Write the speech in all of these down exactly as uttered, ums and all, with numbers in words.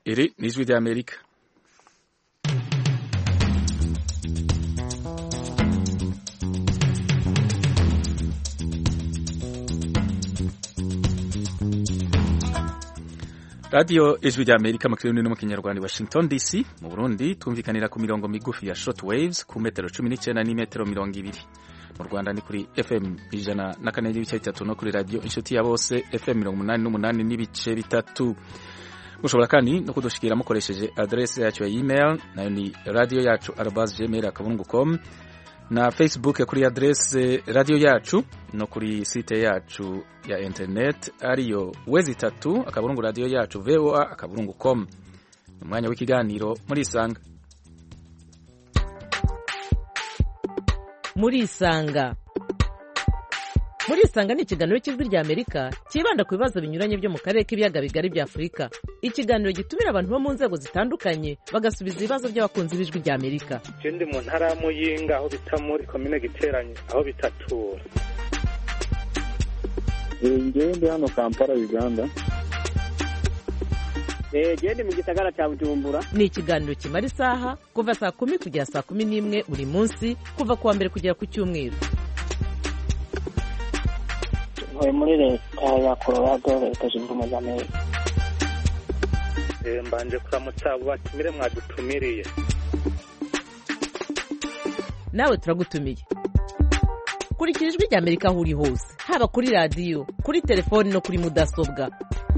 Iri ni ijwi ry'Amerika. Radio ijwi ry'Amerika mu kirundi no mu kinyarwanda Washington D C. Mu Burundi twumvikanira ku mirongo migufi ya short waves ku metero cumi n'icenda n'imetero mirongo ibiri. Mu Rwanda ni kuri F M ijana na kane n'ibice bitatu no kuri radio inshuti ya bose F M mirongo umunani n'umunani n'ibice bitatu. Mushobora kandi no kudushikira mukoresheje adresse yacu ya email nayo ni radio yacu arobase gmail akaburungu com na Facebook kuri adresse radio yacu no kuri site yacu ya internet ariyo wezi tatu akaburungu radio yacu voa akaburungu com. Umwanya w'ikiganiro muri Isanga. Muri Isanga. Muri Isanga ni ikiganiro cy'ijwi ry'Amerika kibanda ku bibazo binyuranye byo mu karere k'ibiyaga bigari bya Afurika. Ikiganiro gitumira abantu bo mu nzego zitandukanye bagasubiza ibibazo by'abakunzi b'ijwi ry'Amerika. Ikindi mu ntara ya Muyinga aho bita muri commune Giteranye aho bitatura. Ngewe ndi hano Kampala Uganda. Eh gende mu gisagara cya Bujumbura. Ni ikiganiro kimara isaha kuva saa kumi kugera saa kumi n'imwe buri munsi kuva kuwa mbere kugera ku cyumweru. Oye muri leta ya Colorado leta zunze ubumwe za Amerika. Eh mbanje kuramutsa abo batumire mwadutumiriye. Nawe turagutumiye. Kurikira ijwi ry'Amerika aho uri hose, haba kuri radio, kuri telefone no kuri mudasobwa.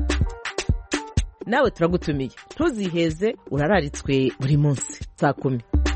Nawe turagutumiye. Ntuziheze urararitswe buri munsi saa kumi.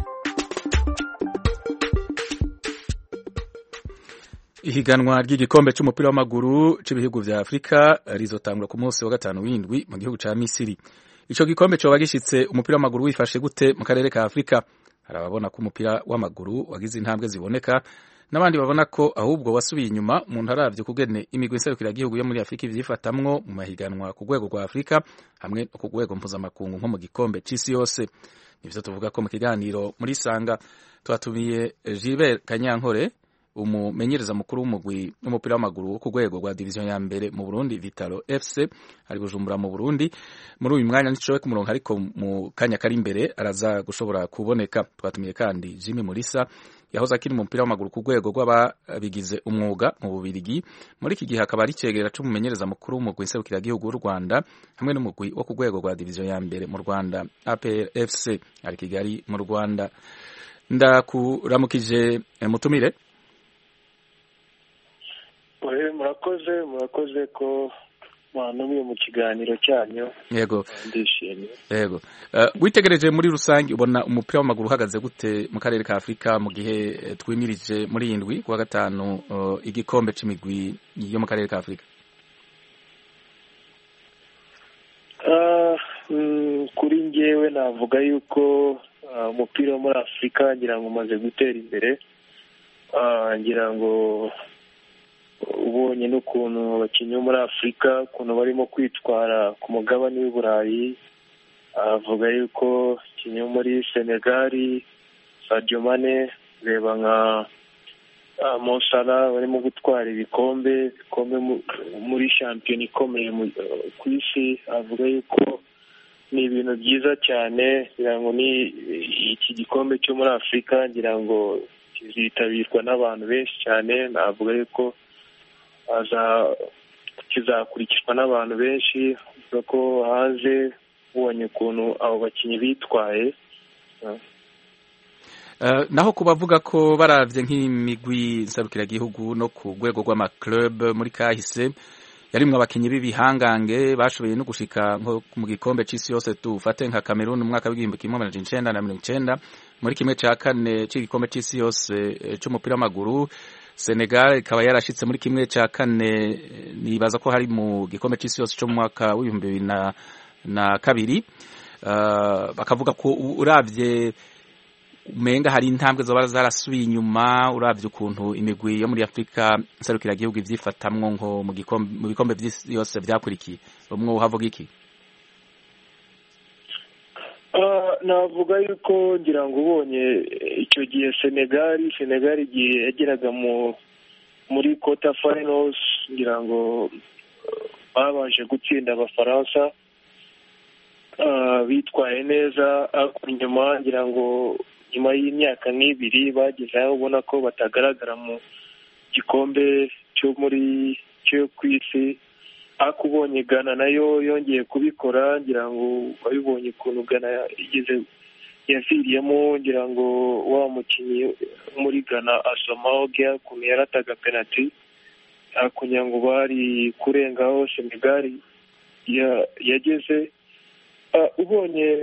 Ihiganwa ry'igikombe cy'umupira w'amaguru cy'ibihugu vya Afrika rizotangura ku munsi wa gatanu w'indwi mu gihugu ca Misiri. Ico gikombe cyo bagishitse umupira w'amaguru wifashe gute mu karere ka Afrika? Harababona ko umupira w'amaguru wagize intambwe ziboneka n'abandi babona ko ahubwo wasubiye inyuma mu ntaravyo kugene imigwi nserukira gihugu yo muri Afrika ivyifatamwo mu mahiganwa ku rwego rwa Afrika hamwe no ku rwego mpuzamakungu nko mu gikombe c'isi yose. Nivyo tuvuga ko mu kiganiro muri Isanga twatumiye Gilbert Kanyankore, umumenyereza mukuru w'umugwi w'umupira w'amaguru ku rwego rwa division ya mbere mu Burundi Vitalo F C ari Bujumbura mu Burundi. Muri uyu mwanya nicowe ku murongo ariko mu kanya kari imbere araza gushobora kuboneka. Twatumiye kandi Jimmy Mulisa yahoze akiri mu mupira w'amaguru ku rwego rw'ababigize umwuga mu Bubirigi. Muri iki gihe akaba ari cegera c'umumenyereza mukuru w'umugwi nserukira gihugu w'u Rwanda hamwe n'umugwi wo ku rwego rwa division ya mbere mu Rwanda A P R F C ari Kigali mu Rwanda. Ndakuramukije mutumire. Oye murakoze murakoze ko mwanumiye mu kiganiro cyanyu. Yego. Ndishimye. Yego. Uh, witegereje muri rusangi ubona umupira w'amaguru uhagaze gute mu karere ka Afrika mu gihe twimirije muri indwi kuwa gatanu uh, igikombe c'imigwi yo mu karere ka Afrika? Uh, mm, kuri njyewe navuga yuko uh, umupira wo muri Afrika ngira ngo umaze gutera imbere. Uh, ngira ngo ubonye n'ukuntu abakinnyi bo muri Afrika ukuntu barimo kwitwara ku mugabane w'i Burayi. Avuga yuko abakinnyi bo muri Senegal Sadio Mane reba nka Mo Salah barimo gutwara ibikombe bikombe muri shampiyona ikomeye ku isi. Avuga yuko ni ibintu byiza cyane ngira ngo ni iki gikombe cyo muri Afrika ngira ngo kizitabirwa n'abantu benshi cyane. Navuga yuko aza kizakurikizwa n'abantu benshi ko hanze ubonye ukuntu abo bakinnyi bitwaye. Uh, naho kubavuga ko baravye nk'imigwi nsabukira gihugu no ku rwego rw'amaclub muri kahise yarimwe abakinnyi b'ibihangange bashoboye no gushika nko mu gikombe c'isi yose tufate nka Cameroon mu mwaka w'igihumbi kimwe amajana icenda na mirongo icenda muri kimwe ca kane c'igikombe c'isi yose c'umupira w'amaguru. Senegal ikaba yarashitse muri kimwe ca kane nibaza ko hari mu gikombe c'isi yose cyo mu mwaka w'ibihumbi bibiri na, na kabiri. Uh, bakavuga ko uravye umenga hari intambwe zoba zarasubiye inyuma uravye ukuntu imigwi yo muri Afrika nserukira gihugu ivyifatamwo nko mu gikombe mu bikombe vy'isi yose vyakurikiye. Umwe uhavuga iki? Uh, navuga yuko ngira ngo ubonye icyo gihe Senegal Senegal igihe yageraga mu muri quarter finals ngira ngo babanje gutsinda abafaransa. bitwaye neza, ariko nyuma ngira ngo nyuma y'imyaka nk'ibiri bageze aho ubona ko batagaragara mu gikombe cyo muri cyo ku isi, ariko ubonye Ghana nayo yongeye kubikora, ngira ngo wabibonye ukuntu Ghana igeze yaviriyemo, ngira ngo wa mukinnyi muri Ghana asomaho gya ukuntu yarataga penalty, kugira ngo bari kurengaho Senegal yageze. Ubonye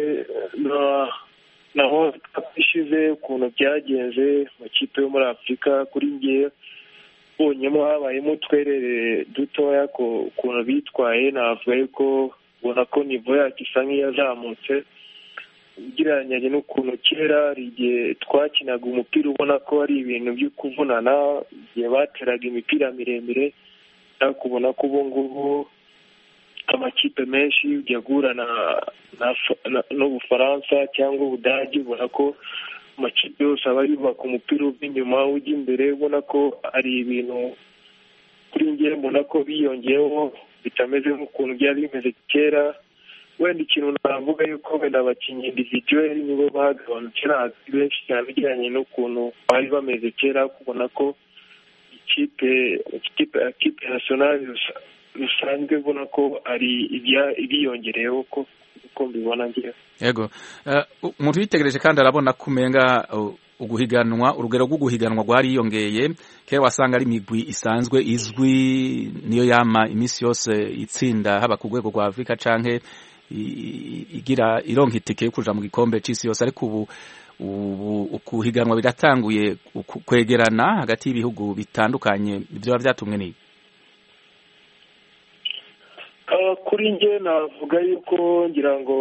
naho ishize ukuntu byagenze mu kipe yo muri Afurika, kuri ngewe ubonyemo habayemo utwerere dutoya ukuntu bitwaye, navuga yuko ubona ko nivo yacu isa nk'iyazamutse ugereranyije n'ukuntu kera igihe twakinaga umupira ubona ko ari ibintu byo kuvunana, igihe bateraga imipira miremire, ariko ubona ko ubu ngubu amakipe menshi ujya guhura n'Ubufaransa cyangwa Ubudage, ubona ko amakipe yose aba yubaka umupira uva inyuma ujya imbere, ubona ko ari ibintu kuri njye mbona ko biyongeyeho bitameze nk'ukuntu byari bimeze kera. Wenda ikintu navuga yuko wenda abakinnyi individuel nibo bagabanutse benshi cyane bijyanye n'ukuntu bari bameze kera, kubona ko ikipe ikipe nationale rusanzwe ubona ko ari ibiyongereyeho ko uko mbibona ngira. Yego, umuntu yitegereje kandi arabona kumenga uguhiganwa, urugero rwo guhiganwa rwariyongeye. Kera wasanga ari imigwi isanzwe izwi niyo yama iminsi yose itsinda, haba ku rwego rwa Afrika canke igira ironka itike yo kuja mu gikombe c'isi yose, ariko ubu ubu ukuhiganwa biratanguye kwegerana hagati y'ibihugu bitandukanye. Ibyo byatumwe ni kuri nge navuga yuko ngira ngo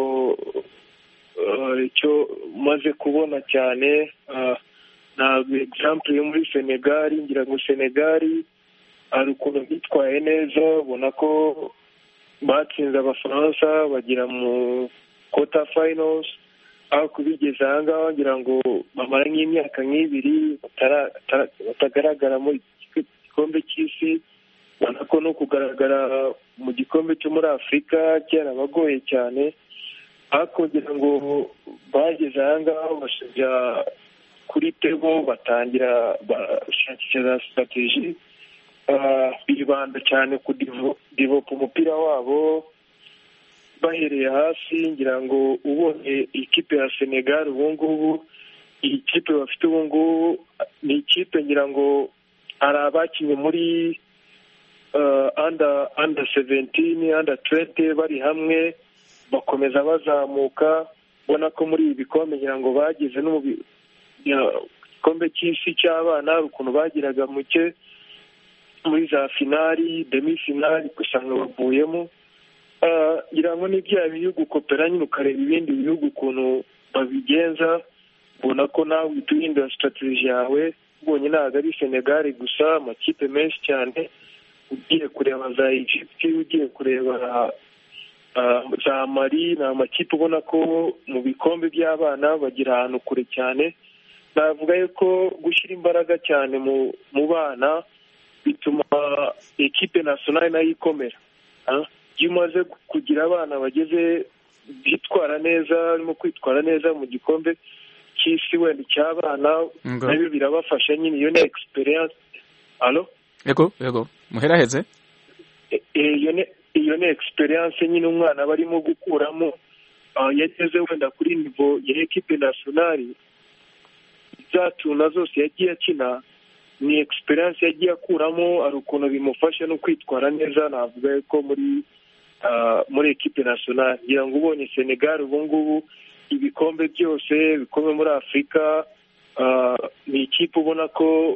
icyo maze kubona cyane ntabwo example yo muri Senegal, ngira ngo Senegal ari ukuntu bitwaye neza, ubona ko batsinze Abafaransa bagira mu quarter finals, aho kubigeza aha ngaha ngira ngo bamara nk'imyaka nk'ibiri batagaragara mu gikombe cy'isi, ubona ko no kugaragara mu gikombe cyo muri Afurika cyarabagoye cyane, ariko ngira ngo bageze aha ngaha basubira kuri tebo batangira bashakisha strategy, bibanda cyane ku develop umupira wabo bahereye hasi. Ngira ngo ubonye ikipe ya Senegal ubu ngubu, iyi kipe bafite ubu ngubu ni ikipe ngira ngo hari abakinnye muri under under seventeen under twenty bari hamwe bakomeza bazamuka, ubona ko muri ibi bikombe ngira ngo bageze no mu gikombe cy'isi cy'abana ukuntu bagiraga muke muri za finali demi finali usanga bavuyemo. Ngira ngo ni bya bihugu kopera nyine ukareba ibindi bihugu ukuntu babigenza, ubona ko nawe uturinda strategy yawe. Ubonye ntabwo ari Senegal gusa, amakipe menshi cyane, ugiye kureba za Egypt, ugiye kureba za Mali, ni amakipe ubona ko mu bikombe by'abana bagira ahantu kure cyane. Navuga yuko gushyira imbaraga cyane mu mu bana bituma ekipe nationale nayo ikomera. Iyo umaze kugira abana bageze bitwara neza, barimo kwitwara neza mu gikombe cy'isi wenda cy'abana, nabyo birabafasha nyine. Iyo ni experience. Allo? Yego, yego. Muheraheze? Iyo ni iyo ni experience nyine umwana barimo gukuramo, yageze wenda kuri niveau ya ekipe nationale. Zatuna zose yagiye akina ni experience yagiye akuramo, ari ukuntu bimufasha no kwitwara neza. Navuga ko muri muri ekipe nationale ngira ngo ubonye Senegal ubu ngubu ibikombe byose bikomeye muri Afurika, ni ikipe ubona ko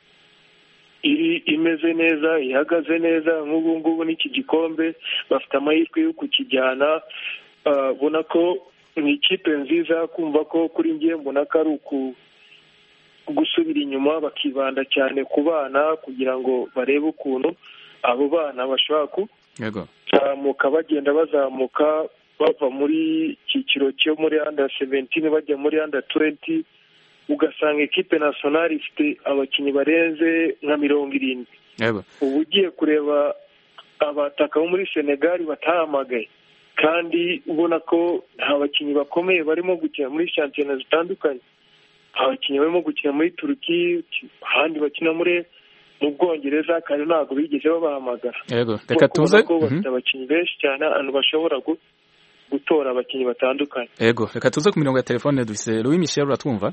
iri imeze neza, ihagaze neza. Nk'ubu ngubu n'iki gikombe bafite amahirwe yo kukijyana, ubona ko ni ikipe nziza. Kumva ko kuri njye mbona ko ari uku gusubira inyuma bakibanda cyane ku bana kugira ngo barebe ukuntu abo bana bashobora kuzamuka, bagenda bazamuka bava muri cyiciro cyo muri under seventeen bajya muri under twenty, ugasanga ekipe nationale ifite abakinnyi barenze nka mirongo irindwi. Ubu ugiye kureba abataka bo muri Senegal batahamagaye, kandi ubona ko nta bakinnyi bakomeye barimo gukina muri shampiyona zitandukanye, abakinnyi barimo gukina muri Turuki, ahandi bakina muri mu Bwongereza kandi ntabwo bigeze babahamagara. Yego, reka tuze ko bafite abakinnyi benshi cyane abantu bashobora gutora abakinnyi batandukanye. Yego, reka tuze ku mirongo ya telefone dufise Louis Michel, uratwumva?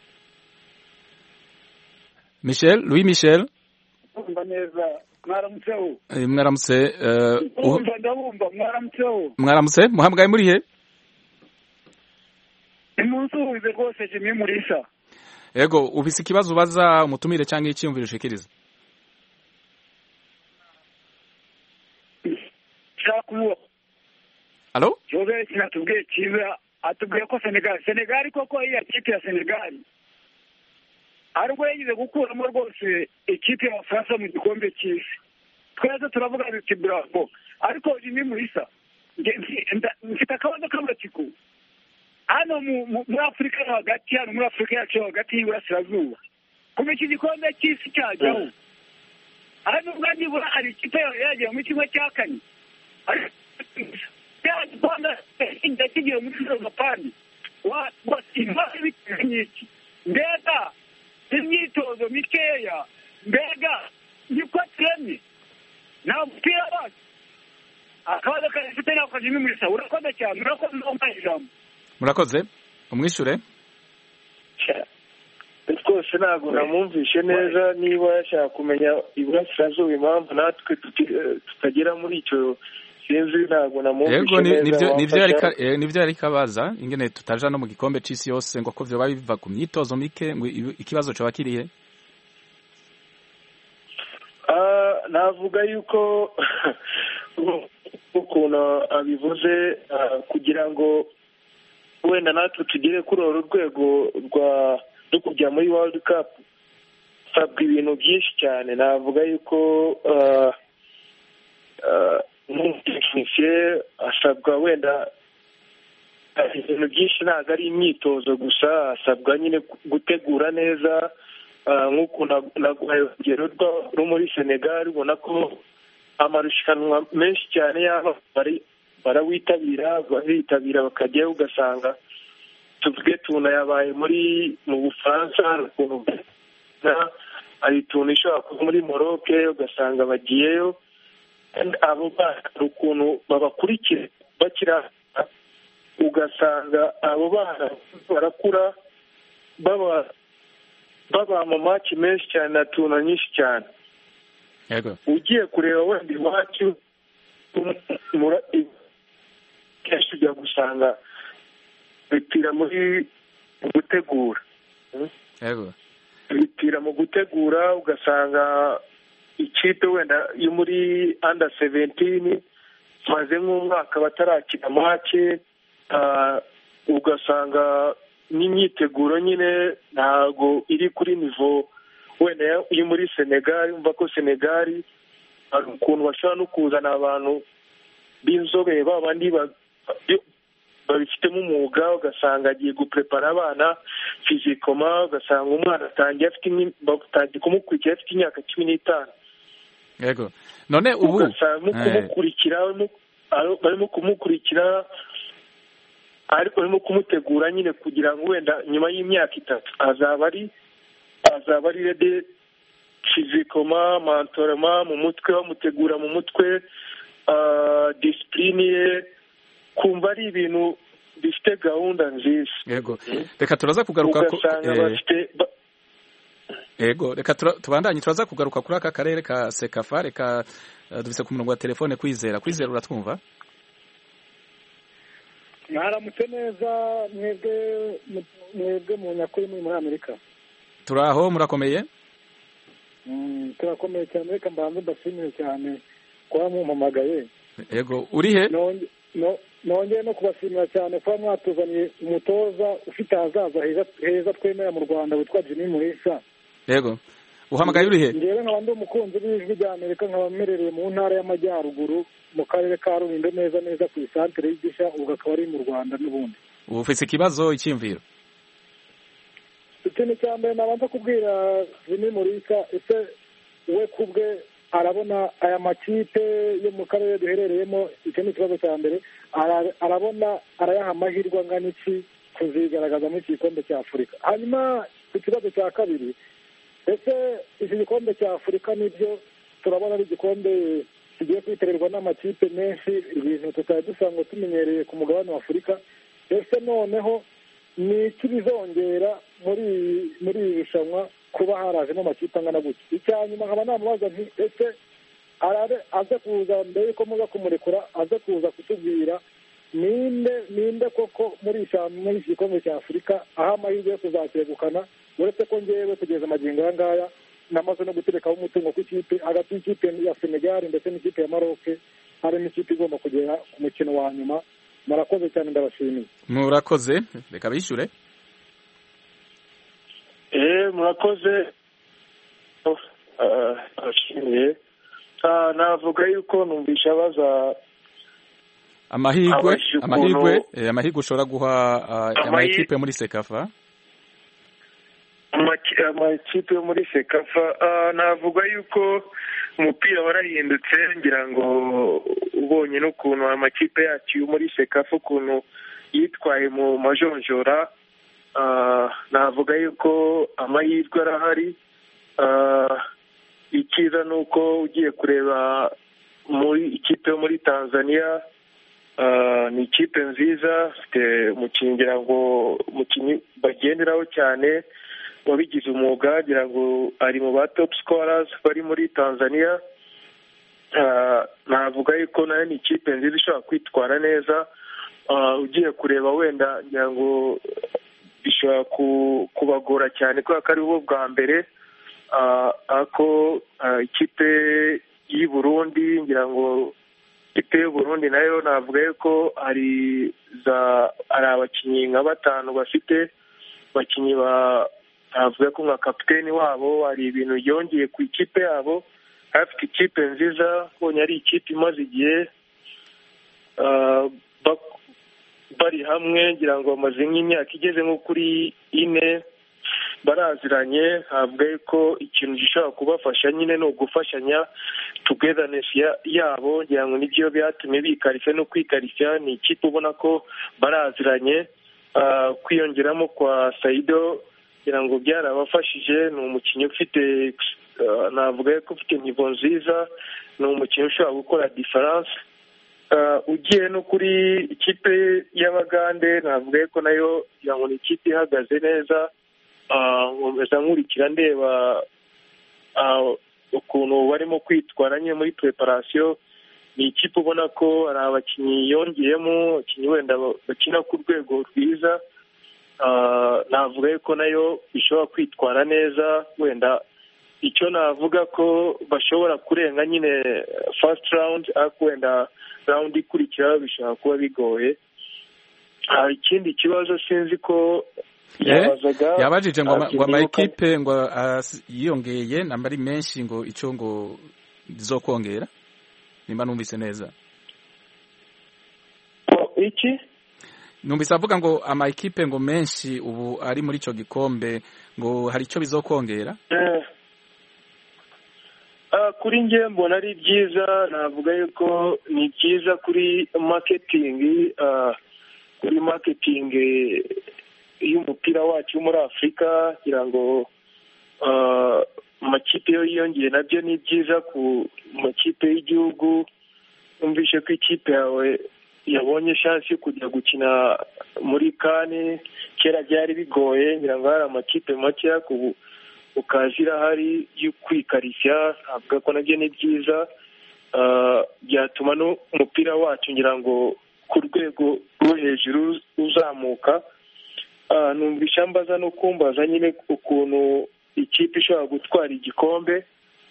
Michel, Louis Michel. Umva neza, mwaramutseho. Eh, mwaramutse, eh umva ndabumva mwaramutseho. Mwaramutse, muhamgaye muri he? Imunsubize rwose Jimmy Mulisa. Yego, ufise ikibazo ubaza umutumire cyangwa icyumviro ushikiriza? Chakuwa. Allo? Jobe kinatubwiye kiza atubwiye ko Senegal, Senegal koko iya kipe ya Senegal. Ariko yagize gukuramo rwose ikipe ya France mu gikombe cy'isi. Twese turavuga biti bravo. Ariko Jimmy Mulisa, mfite akabazo k'amatsiko. Hano muri Afurika yo hagati, hano muri Afurika yacu hagati y'Iburasirazuba, kuva iki gikombe cy'isi cyajyaho, hano ubwo nibura hari ikipe yagiye mu kimwe cya kane, kigiye muri Japani, impamvu bitewe n'iki? Mbega imyitozo mikeya, mbega niko turemye nta mupira wacu. Akabazo kafite nako Jimmy Mulisa, urakoze cyane, urakoze n'umpa ijambo. Murakoze, umwishure. Rwose ntabwo namwumvishe neza, niba yashaka kumenya Iburasirazuba impamvu natwe tutagera muri icyo sinzi, ntabwo namwumvishe neza. Yego, nivyo yari nivyo yari kabaza ingene tutaja no mu gikombe c'isi yose ngo ko vyo babiva ku myitozo mike, ngo ikibazo cyo bakiriye. Ah, navuga yuko ukuntu abivuze kugira ngo wenda natwe tugere kuri uru rwego rwa rwo kujya muri World Cup, sabwa ibintu byinshi cyane. Navuga yuko nk'umutekinisiye asabwa wenda ibintu byinshi, ntabwo ari imyitozo gusa, asabwa nyine gutegura neza. Nk'uko naguhaye urugero rwo muri Senegal, ubona ko amarushanwa menshi cyane yaba bari barawitabira baritabira bakajyayo, ugasanga tuvuge tuna yabaye muri mu Bufaransa, ukuntu hari tuna ishobora kuba muri Maroc, ugasanga bagiyeyo, abo bana ukuntu babakurikira bakira, ugasanga abo bana barakura baba baba mu match menshi cyane na tuna nyinshi cyane. Yego, ugiye kureba wenda iwacu kenshi ujya gusanga bipira muri gutegura. Yego, bipira mu gutegura, ugasanga ikipe wenda yo muri under seventeen maze nk'umwaka batarakina match, ugasanga n'imyiteguro nyine ntago iri kuri nivo wenda yo muri Senegal. Umva ko Senegal hari ukuntu bashobora no kuzana abantu b'inzobere babandi babifitemo umwuga, ugasanga agiye guprepara abana fizikoma, ugasanga umwana atangiye afite batangiye kumukurikira afite imyaka cumi n'itanu. Yego, none ubu ugasanga kumukurikira barimo kumukurikira ariko barimo kumutegura nyine kugira ngo wenda nyuma y'imyaka itatu azaba ari azaba ari rede fizikoma, mantorema mu mutwe, bamutegura mu mutwe, disipurine ye, kumva ari ibintu bifite gahunda nziza. Yego, reka turaza kugaruka ko Yego, reka tubandanye, turaza kugaruka kuri aka karere ka Sekafa. Reka dufise ku murongo wa telefone Kwizera. Kwizera, uratwumva? Mwaramutse neza mwebwe mwebwe mu nyakuri muri Amerika. Turaho, murakomeye? Mm, turakomeye cyane. Reka mbanze mbashimire cyane kwa mumpamagaye. Yego, uri he? Nonge no nongeye no kubashimira cyane kwa mwatuzaniye umutoza ufite ahazaza heza heza twemera mu Rwanda witwa Jimmy Mulisa. Yego, uhamagaye uri he? Ngewe nkaba ndi umukunzi w'ijwi rya Amerika, nkaba mmerereye mu ntara y'Amajyaruguru mu karere ka Rulindo, neza neza ku isantere y'Igisha, ubwo akaba ari mu Rwanda n'ubundi. Ubu ufite ikibazo icyimviro? Ikintu cya mbere nabanza kubwira Jimmy Mulisa, ese we kubwe arabona aya makipe yo mu karere duherereyemo, icyo ni ikibazo cya mbere, arabona arayaha amahirwe angana iki kuzigaragaza muri iki gikombe cya Afurika. Hanyuma ku kibazo cya kabiri, ese iki gikombe cya Afurika nibyo turabona ari igikombe kigiye kwitabirwa n'amakipe menshi, ibintu tutari dusanzwe tumenyereye ku mugabane wa Afurika. Ese noneho ni iki bizongera muri muri iri rushanwa kuba harajemo amakipe angana gutya? Icya nyuma nkaba namubaza nti ese aze kuza mbere yuko muza kumurekura, aze kuza kutubwira ninde ninde koko muri muri iki gikombe cya Afurika aho amahirwe yo kuzacyegukana, uretse ko ngewe kugeza amagingo aya ngaya namaze no guterekaho umutungo ku ikipe hagati y'ikipe ya Senegal ndetse n'ikipe ya Maroc, hari n'ikipe igomba kugera ku mukino wa nyuma. Murakoze cyane, ndabashimiye. Murakoze, reka bishyure. Eh murakoze, ashimiye. Navuga yuko numvisha baza amahirwe amahirwe amahirwe ushobora guha amakipe muri Sekafa. Amakipe yo muri Sekafa, navuga yuko umupira warahindutse, ngira ngo ubonye n'ukuntu amakipe yacu yo muri Sekafa ukuntu yitwaye mu majonjora, navuga yuko amahirwe arahari. Ikiza ni uko ugiye kureba muri ikipe yo muri Tanzania, ni ikipe nziza, ifite umukinnyi ngira ngo umukinnyi bagenderaho cyane wabigize umwuga, ngira ngo ari mu ba top scorers bari muri Tanzania. Navuga yuko nayo ni ikipe nziza ishobora kwitwara neza. Ugiye kureba wenda ngira ngo bishobora kubagora cyane kubera ko ari bo bwa mbere, ako ikipe y'i Burundi, ngira ngo ikipe y'u Burundi nayo navuga yuko ari za ari abakinnyi nka batanu bafite, abakinnyi ba navuga ko nka kapiteni wabo hari ibintu yongeye ku ikipe yabo, afite ikipe nziza, bonye ari ikipe imaze igihe bari hamwe, ngira ngo bamaze nk'imyaka igeze nko kuri ine baraziranye. Ntabwo ko ikintu gishobora kubafasha nyine ni ugufashanya, togetherness yabo, ngira ngo nibyo byatumye bikarishya no kwikarishya. Ni ikipe ubona ko baraziranye, kwiyongeramo kwa Saido ngira ngo byarabafashije. Ni umukinnyi ufite navuga ko ufite nivo nziza, ni umukinnyi ushobora gukora difference. Ugiye no kuri ikipe y'Abagande, navuga ko nayo ngira ngo ni ikipe ihagaze neza. Nkomeza nkurikira ndeba ukuntu barimo kwitwara nyine muri preparation. Ni ikipe ubona ko hari abakinnyi yongeyemo, abakinnyi wenda bakina ku rwego rwiza. Navuga ko nayo ishobora kwitwara neza. Wenda icyo navuga ko bashobora kurenga nyine first round, ariko wenda round ikurikira bishobora kuba bigoye. Hari ikindi kibazo sinzi ko yabajije ngo amakipe ngo yiyongeye namba ari menshi, ngo icyo ngo zizokongera, nimba numvise neza. Iki numvise avuga ngo amakipe ngo menshi ubu ari muri icyo gikombe, ngo hari icyo bizokongera. Kuri njye mbona ari byiza, navuga yuko ni byiza kuri marketing, kuri marketing y'umupira wacu muri Afurika, kugira ngo amakipe yo yiyongeye nabyo ni byiza ku makipe y'igihugu. Numvise ko ikipe yawe yabonye chance yo kujya gukina muri kane, kera byari bigoye, ngira ngo hari amakipe make ku ukazira hari yo kwikarishya. Avuga ko nabyo ni byiza, byatuma no umupira wacu ngira ngo ku rwego rwo hejuru uzamuka. Numvisha mbaza no kumbaza nyine ukuntu ikipe ishobora gutwara igikombe.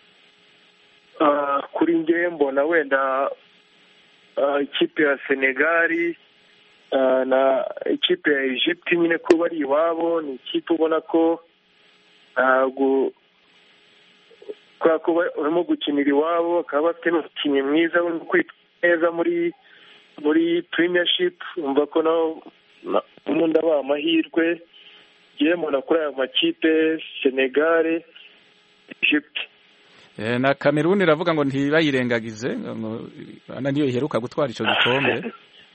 Kuri njye mbona wenda ikipe ya Senegal na ikipe ya Egypt nyine ko bari iwabo, ni ikipe ubona ko ntabwo kubera ko barimo gukinira iwabo, bakaba bafite n'umukinnyi mwiza urimo kwitwara neza muri muri Premiership. Umva ko naho umuntu abaha amahirwe. Ngiye mbona kuri aya makipe Senegal, Egypt. Eh, na Cameroon iravuga ngo ntibayirengagize ngo ana niyo iheruka gutwara ico gikombe.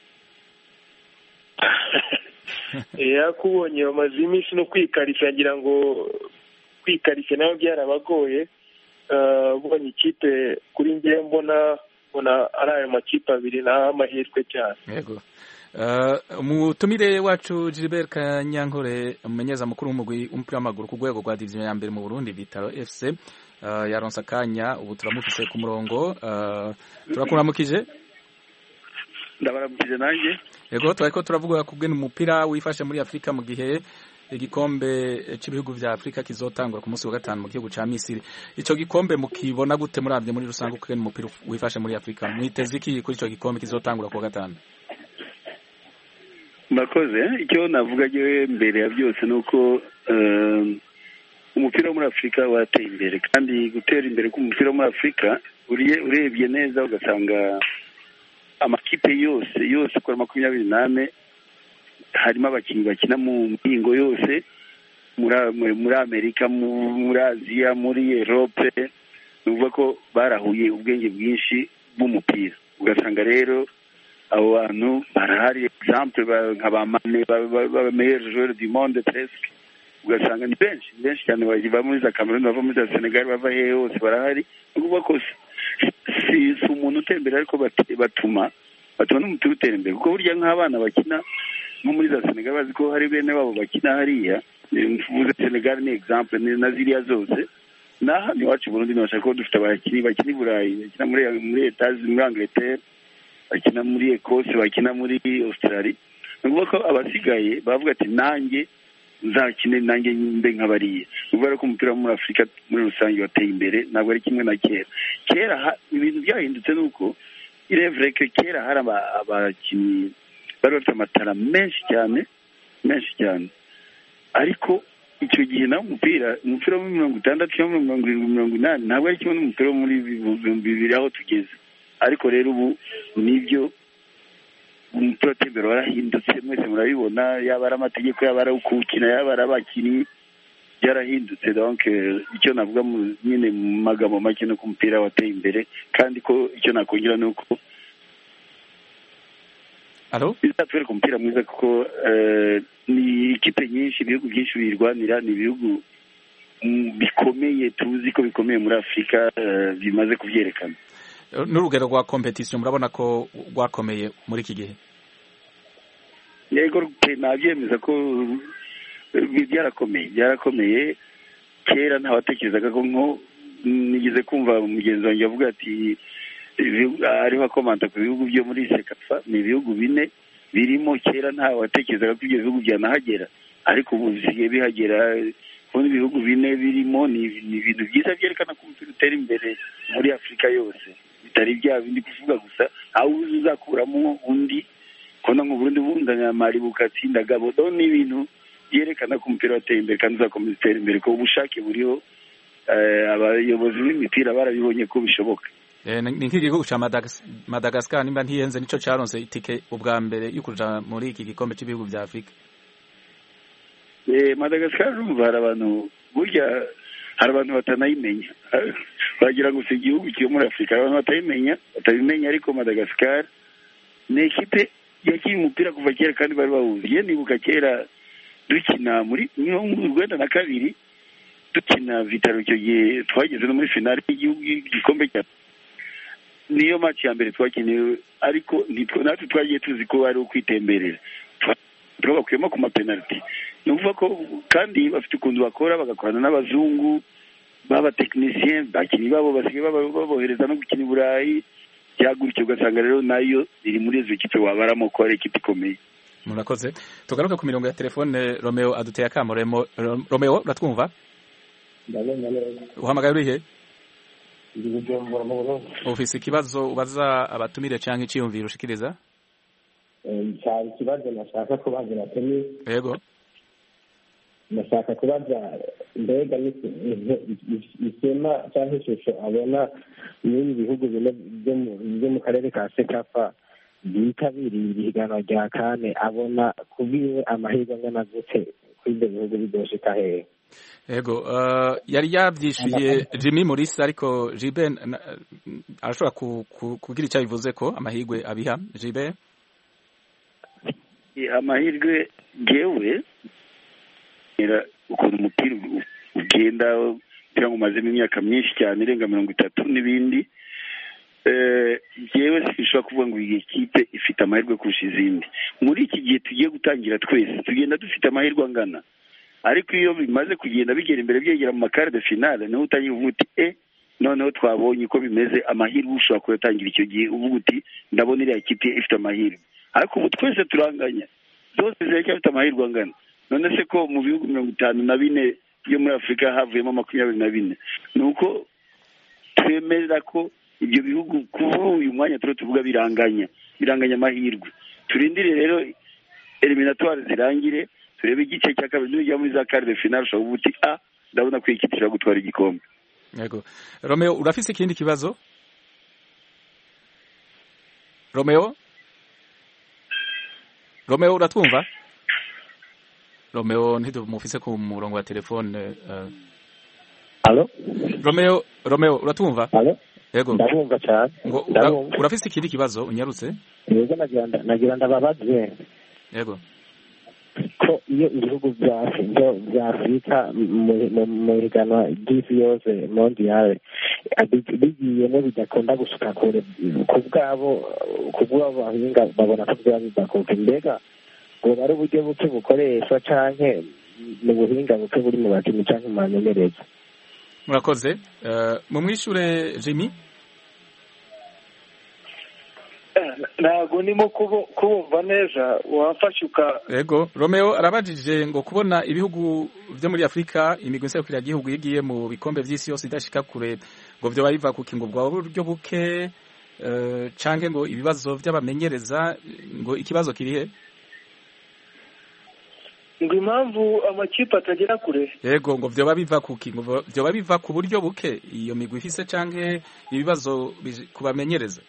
yakubonye bamaze iminsi no kwikarishya ngira ngo kwikarishya nayo byarabagoye. Ubonye ikipe kuri njye mbona mbona ari ayo makipe abiri naho amahirwe cyane. Yego. Umutumire wacu Gilbert Kanyankore umumenyeza mukuru w'umugwi umupira w'amaguru ku rwego rwa division ya mbere mu Burundi Vitaro F C yaronse akanya ubu turamufise ku murongo. Turakuramukije. Ndabaramukije nanjye. Yego twariko turavuga kubwene umupira wifashe muri Afrika mu gihe igikombe cy'ibihugu vya Afrika kizotangura ku munsi wa gatanu mu gihugu ca Misiri. Ico gikombe mukibona gute muravye muri rusange kubwene umupira wifashe muri Afrika? Mwiteze iki kuri ico gikombe kizotangura ku wa gatanu? Murakoze. Icyo navuga je mbere ya byose nuko umupira wo muri Afrika wateye imbere, kandi gutera imbere k'umupira wo muri Afrika urebye neza ugasanga amakipe yose yose kwa makumyabiri nane harimo abakinnyi bakina mu mpingo yose muri Amerika, muri Aziya, muri Europe. Nuvuga ko barahuye ubwenge bwinshi bw'umupira, ugasanga rero abo bantu barahari exemple nka ba Mane ba meilleur joueur du monde presque, ugasanga ni benshi benshi cyane bagiye muri za Cameroon, bava muri za Senegal, bava hehe hose barahari. Nuvuga ko si umuntu utembera ariko batuma batuma n'umupira utera imbere, kuko burya nk'abana bakina nko muri za Senegal bazi ko hari bene babo bakina hariya. Mvuze Senegal ni exemple na ziriya zose. Naha ni wacu Burundi nashaka ko dufite abakinnyi bakina i Burayi, bakina muri muri Etazi, muri Angleterre, bakina muri Ecosse, bakina muri Australia. Nuvuga ko abasigaye bavuga ati nanjye nzakine nanjye mbe nk'abariye. Nuvuga ko umupira muri Afrika muri rusange wateye imbere, ntabwo ari kimwe na kera. Kera ibintu byahindutse nuko irevre ke kera hari abakinnyi bari bafite amatara menshi cyane menshi cyane, ariko icyo gihe nawe umupira umupira wa mirongo itandatu cyangwa mirongo irindwi mirongo inani ntabwo ari kimwe n'umupira wo muri bibiri aho tugeze. Ariko rero ubu nibyo umupira utembera warahindutse, mwese murabibona, yaba ari amategeko, yaba ari ukukina, yaba ari abakinnyi, byarahindutse. Donc icyo navuga nyine mu magambo make no ku mupira wateye imbere, kandi ko icyo nakongera ni uko Allo? bizatwereka umupira mwiza, kuko ni ikipe nyinshi, ibihugu byinshi birwanira, ni ibihugu bikomeye tuzi ko bikomeye muri Afrika, bimaze kubyerekana. N'urugero rwa competition murabona ko rwakomeye muri iki gihe? Yego nabyemeza ko byarakomeye byarakomeye. Kera ntawatekerezaga ko nko nigeze kumva mugenzi wanjye avuga ati ariho akomanta ku bihugu byo muri Sekafa, ni ibihugu bine birimo. Kera ntawatekerezaga ko ibyo bihugu byanahagera, ariko ubu bisigaye bihagera. Kundi ibihugu bine birimo ni ibintu byiza byerekana ko umupira utera imbere muri Afrika yose, bitari bya bindi kuvuga gusa aho uzakuramo undi kona ngo Burundi bunganya Mali bukatsinda Gabo. Do ni ibintu byerekana ko umupira wateye imbere kandi uzakomeza utera imbere, ko ubushake buriho. Abayobozi b'imipira barabibonye ko bishoboka. Ni nk'igihugu cya Madagascar nimba ntiyenze nico cyaronse itike ubwa mbere yo kuja muri iki gikombe cy'ibihugu bya Afrika. Eh Madagascar rumva hari abantu burya hari abantu batanayimenya, bagira ngo si igihugu cyo muri Afrika, abantu batayimenya batabimenya. Ariko Madagascar ni ikipe yakiye umupira kuva kera kandi bari bawuzi. Ye nibuka kera dukina muri mirongo urwenda na kabiri dukina Vitaro, icyo gihe twageze no muri finale y'igihugu igikombe cya niyo match ya mbere twakiniye, ariko natwe twagiye tuzi ko ari ukwitemberera, twabakuyemo ku mapenalty. Nuvuga ko kandi bafite ukuntu bakora, bagakorana n'abazungu b'abatekinisien, bakinnyi babo basigaye babohereza no gukina i Burayi, byagurikye ugasanga rero nayo iri muri izo kipe wabaramo ko ari ikipe ikomeye. Murakoze. Tugaruka ku mirongo ya telefone. Romeo aduteye akamo. Romeo uratwumva? Ndabona neza. Uhamagaye urihe? Ndi Bujumbura mu Burundi. Ufise ikibazo ubaza abatumire canke iciyumviro ushikiriza? Eh cyari ikibazo nashaka kubaza natemi. Yego. Nashaka kubaza mbega isema cyangwa ishusho abona n'ibi bihugu byo mu karere ka Sekafa bitabiriye ibiganwa rya kane, abona kubiwe amahirwe angana gute kuri ibyo bihugu bidoshika hehe? Yego, uh, yari yavyishuye Jimmy Mulisa ariko Jibe arashobora ku, ku, kugira icyo bivuze ko amahirwe abiha Jibe. Amahirwe gewe era ukuntu umupira ugenda kugira ngo umazemo imyaka myinshi cyane irenga mirongo itatu n'ibindi eh gewe sishobora kuvuga ngo iyi kipe ifite amahirwe kurusha izindi. Muri iki gihe tugiye gutangira twese tugenda dufite amahirwe angana, ariko iyo bimaze kugenda bigera imbere byegera mu makare de finale niho utangira uvuga uti eh noneho twabonye ko bimeze amahirwe ushobora kuyatangira icyo gihe uvuga uti ndabona iriya kipe ifite amahirwe, ariko ubu twese turanganya zose ziracyafite amahirwe angana. None se ko mu bihugu mirongo itanu na bine yo muri Afurika havuyemo makumyabiri na bine nuko twemeza ko ibyo bihugu kuva uyu mwanya turo tuvuga biranganya biranganya amahirwe. Turindire rero eliminatoire zirangire turebe igice cya kabiri n'ujya muri za quart de finale ushobora kuvuga uti ah ndabona ko iki kishobora gutwara igikombe. Yego, Romeo urafise ikindi kibazo? Romeo Romeo uratwumva? Romeo ntidumufise ku murongo wa telefone. Uh... Allo? Romeo Romeo uratwumva? Allo? Yego. Ndabumva cyane. Ngo ura, urafise ikindi kibazo unyarutse? Yego nagira nagira ndababaze. Yego. Ko iyo ibihugu bya bya Afurika mu higanwa ry'isi yose mondiale bigiyemo bidakunda gusuka kure ku bwabo ku bwabo bahinga babona ko byaba bidakoka mbega ngo bari uburyo buke bukoreshwa canke mu buhinga buke buri mu bakinnyi canke mu bamenyereza. Murakoze. Uh, mu mwishure Jimmy ntabwo ndimo kubumva neza wafashe uka. Yego, Romeo arabajije ngo kubona ibihugu byo muri Afrika imigwi nserukira igihugu yigiye mu bikombe by'isi yose idashika kure ngo byo bayiva ku kingo bwa buryo buke uh, canke ngo ibibazo by'abamenyereza ngo ikibazo kirihe? Ngo impamvu amakipe atagera kure. Yego, ngo byo babiva ku kingo byo babiva ku buryo buke iyo migwi ifise canke ibibazo kubamenyereza.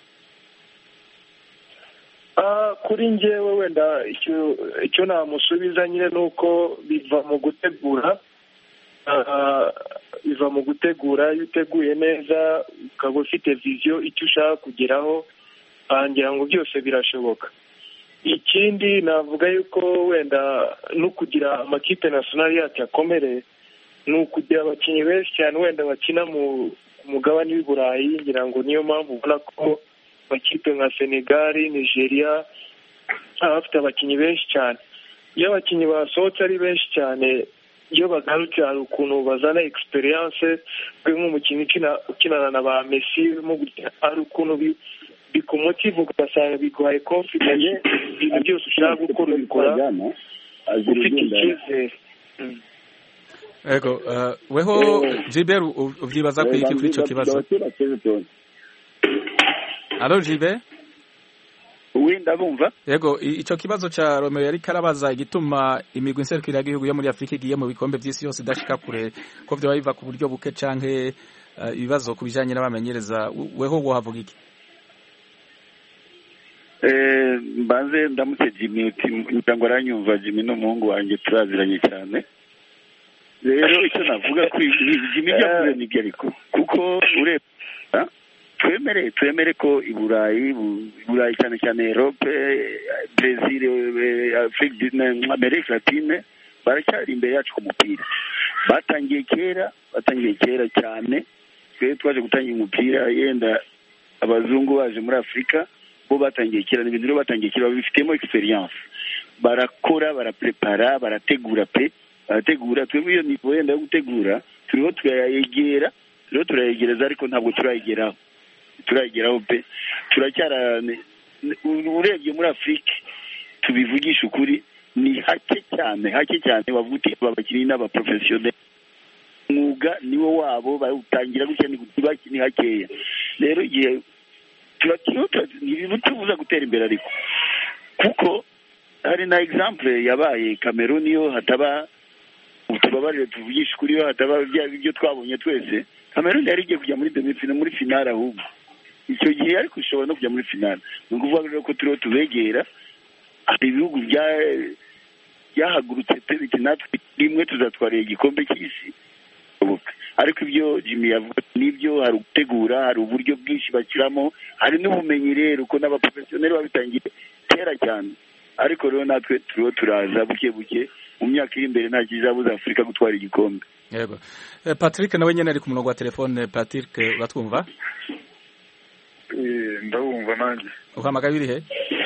Ah, kuri njyewe wenda icyo icyo namusubiza nyine nuko biva mu gutegura ah biva mu gutegura iyo uteguye neza ukaba ufite vision icyo ushaka kugeraho ngira ngo byose birashoboka. Ikindi navuga yuko wenda no kugira amakipe national yacu akomere no kugira abakinnyi benshi cyane wenda bakina mu mugabane w'i Burayi ngira ngo niyo mpamvu ubona ko amakipe nka Senegal, Nigeria afite abakinnyi benshi cyane. Iyo abakinnyi basohotse ari benshi cyane iyo bagarutse hari ukuntu bazana experience nk'umukinnyi ukinana na ba Messi hari ukuntu bikomotive ugasanga biguhaye confidence ibintu byose ushaka gukora ubikora ufite icyizere. Ego, weho Gilbert ubyibaza ko iki kuri icyo kibazo? Allo Gilbert? Oui, ndabumva. Yego, icyo kibazo cha Romeo yari karabaza igituma imigwi nserukira igihugu yo muri Afrika igiye mu bikombe by'isi yose idashika kure ko byo bayiva ku buryo buke canke ibibazo kubijanye n'abamenyereza weho wohavuga iki? Eh, mbanze ndamutse Jimmy ngo aranyumva. Jimmy n'umuhungu wanjye turaziranye cyane. Rero icyo navuga ko Jimmy byavuze ni ariko kuko ureba twemere twemere ko i Burayi Burayi cyane cyane Europe, Brazil, Afrique, Amerika Latine baracyari imbere yacu ku mupira. Batangiye kera batangiye kera cyane twe twaje gutangira umupira yenda abazungu baje muri Afrika bo batangiye kera n'ibintu rero batangiye kera bifitemo experience barakora baraprepara barategura pe barategura twebwe iyo nivo yenda yo gutegura turiho turayegera turiho turayegereza ariko ntabwo turayegeraho turayegeraho pe turacyara urebye muri Afrika tubivugisha ukuri ni hake cyane hake cyane bavuga abakinnyi n'abaprofessionnel mwuga niwo wabo bawutangira gutya ni gutibaki hakeya. Rero igihe turakiruta tubuza gutera imbere ariko kuko hari na example yabaye Cameroon yo hataba utubabarire tuvugisha kuri yo hataba ibyo twabonye twese. Cameroon yari igiye kujya muri demi-finale muri finale ahubwo icyo gihe ariko ushobora no kujya muri finale. Ni ukuvuga rero ko turiho tubegera ibihugu bya yahagurutse tebiti natwe rimwe tuzatwara igikombe cy'isi ariko ibyo Jimmy yavuga nibyo, hari gutegura, hari uburyo bwinshi bashyiramo, hari n'ubumenyi rero ko n'abaprofesiyoneri babitangiye kera cyane, ariko rero natwe turiho turaza buke buke, mu myaka iri imbere nta kizabuza Afurika gutwara igikombe. Yego. Patrick nawe nyene ari ku murongo wa telefone. Patrick batwumva? Eh, ndabumva nanjye. Uhamagaye iri he?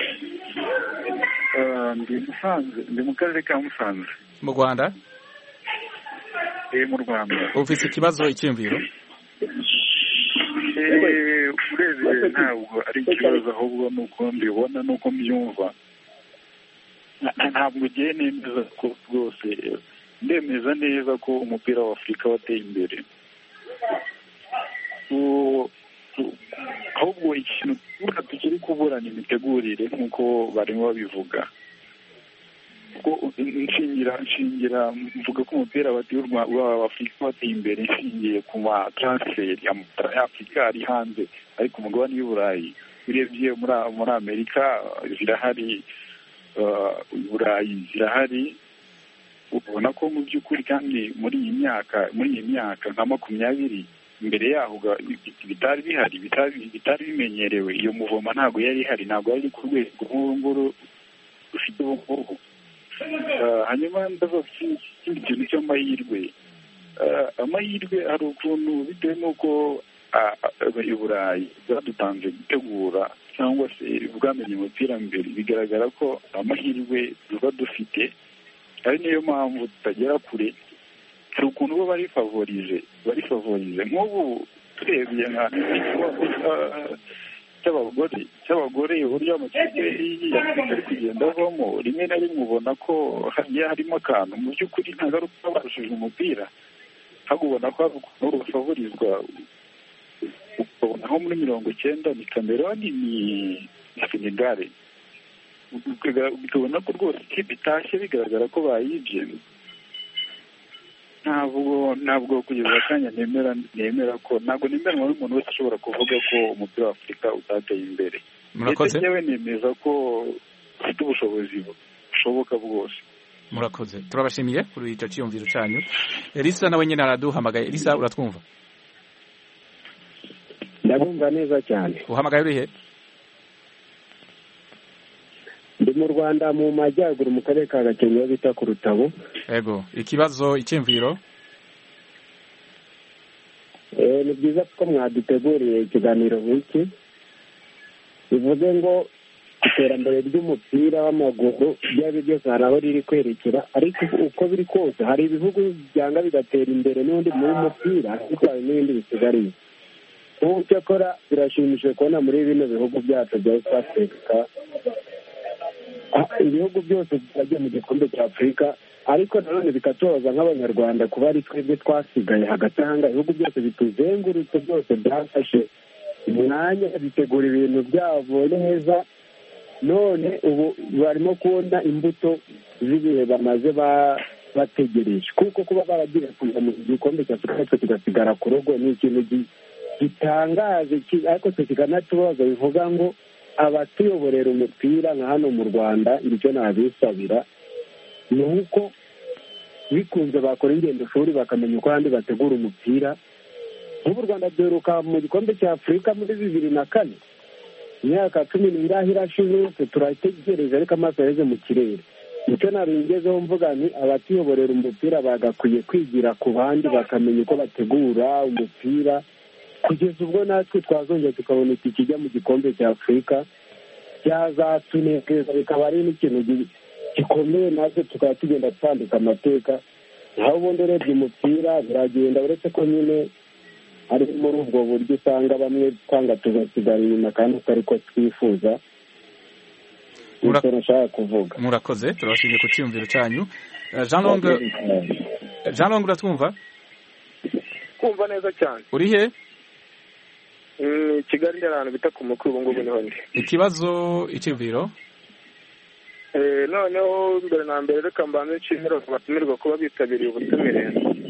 Uh, ndi Musanze, ndi mu karere ka Musanze. Mu Rwanda? Eh, mu Rwanda. Ufise ikibazo icyumviro? Eh, urebye ntabwo ari ikibazo, ahubwo nuko mbibona nuko mbyumva. Ntabwo ugiye nemeza ko rwose, ndemeza neza ko umupira wa Afurika wateye imbere. Ahubwo ikintu tuvuga tukiri kuburana imitegurire nk'uko barimo babivuga. Ko nshingira nshingira mvuga ko umupira wa Afurika wateye imbere nshingiye ku ma transfer ya Afurika ari hanze, ariko umugabane w'Uburayi urebye muri muri Amerika zirahari, Uburayi zirahari, ubona ko mu by'ukuri kandi muri iyi myaka muri iyi myaka nka makumyabiri imbere yaho bitari bihari, bitari bimenyerewe, iyo muvoma ntabwo yari ihari, ntabwo yari ku rwego nk'uru rufite ubu. Hanyuma ndavuga ikindi kintu cy'amahirwe. Amahirwe hari ukuntu bitewe n'uko i Burayi bwadutanze gutegura cyangwa se bwamenye umupira mbere, bigaragara ko amahirwe tuba dufite ari niyo mpamvu tutagera kure. Hari ukuntu bo bari favorize bari favorize nk'ubu turebye nka cy'abagore cy'abagore uburyo amakipe ari kugenda avamo, rimwe na rimwe ubona ko hagiye harimo akantu mu by'ukuri nta garuka barushije umupira, ahubwo ubona ko hari ukuntu bafavorizwa. Ukabona nko muri mirongo icyenda ni Cameroon ni Senegal, ukabona ko rwose ikipe itashye bigaragara ko bayibye. Ntabwo ntabwo kugeza akanya nemera nemera ko ntabwo nemeranywa n'umuntu wese ushobora kuvuga ko umupira wa Afurika utateye imbere. Murakoze. Yewe nemeza ko ufite ubushobozi bushoboka bwose. Murakoze. Turabashimiye kuri icyo cyiyumviro cyanyu. Elisa nawe nyine araduhamagaye. Elisa uratwumva? Ndabumva neza cyane. Uhamagaye uri he? Ndi mu Rwanda mu majyaruguru mu karere ka Gakenke bita ku Rutabo. Yego, ikibazo icyumviro? Eh, ni byiza ko mwaduteguriye ikiganiro nk'iki. Bivuze ngo iterambere ry'umupira w'amaguru byaba byose hari aho riri kwerekera, ariko uko biri kose hari ibihugu byanga bigatera imbere n'undi mu mupira, ariko hari n'ibindi bisigariye. Ubu cyakora birashimishije kubona muri bino bihugu byacu bya East Africa ibihugu byose byagiye mu gikombe cya Afurika, ariko nanone bikatubaza nk'abanyarwanda kuba ari twebwe twasigaye hagati ahanga. Ibihugu byose bituzengurutse byose byafashe umwanya bitegura ibintu byabo neza, none ubu barimo kubona imbuto z'ibihe bamaze bategereje, kuko kuba baragiye kuza mu gikombe cya Afurika tugasigara ku rugo ni ikintu gitangaje, ariko tukanatubaza bivuga ngo abatuyoborera umupira nka hano mu Rwanda icyo nabisabira ni uko bikunze bakora ingendo shuri bakamenya uko ahandi bategura umupira. Nk'ubu u Rwanda duheruka mu gikombe cya Afurika muri bibiri na kane, imyaka cumi n'ingahe irashize turategereje, ariko amaso yaheze mu kirere. Icyo naringezeho mvuga ni abatuyoborera umupira bagakwiye kwigira ku bandi bakamenya uko bategura umupira, kugeza ubwo natwe twazongera tukabona ikijya mu gikombe cya Afurika byazatunezeza, bikaba ari n'ikintu gikomeye, natwe tukaba tugenda twandika amateka. Naho ubundi urebye umupira biragenda, uretse ko nyine ari muri ubwo buryo usanga bamwe twanga tugasigara inyuma kandi atari ko twifuza. Nicyo nashaka kuvuga. Murakoze, turabashimiye ku cyiyumviro cyanyu. Jean Long Jean Long uratwumva? Kumva neza cyane. Uri he? Kigali ndi ahantu bita ku mukuru ubu ngubu niho ndi. Ikibazo icyumviro? Eh, noneho mbere na mbere reka mbanze nshimira abatumirwa kuba bitabiriye ubutumire.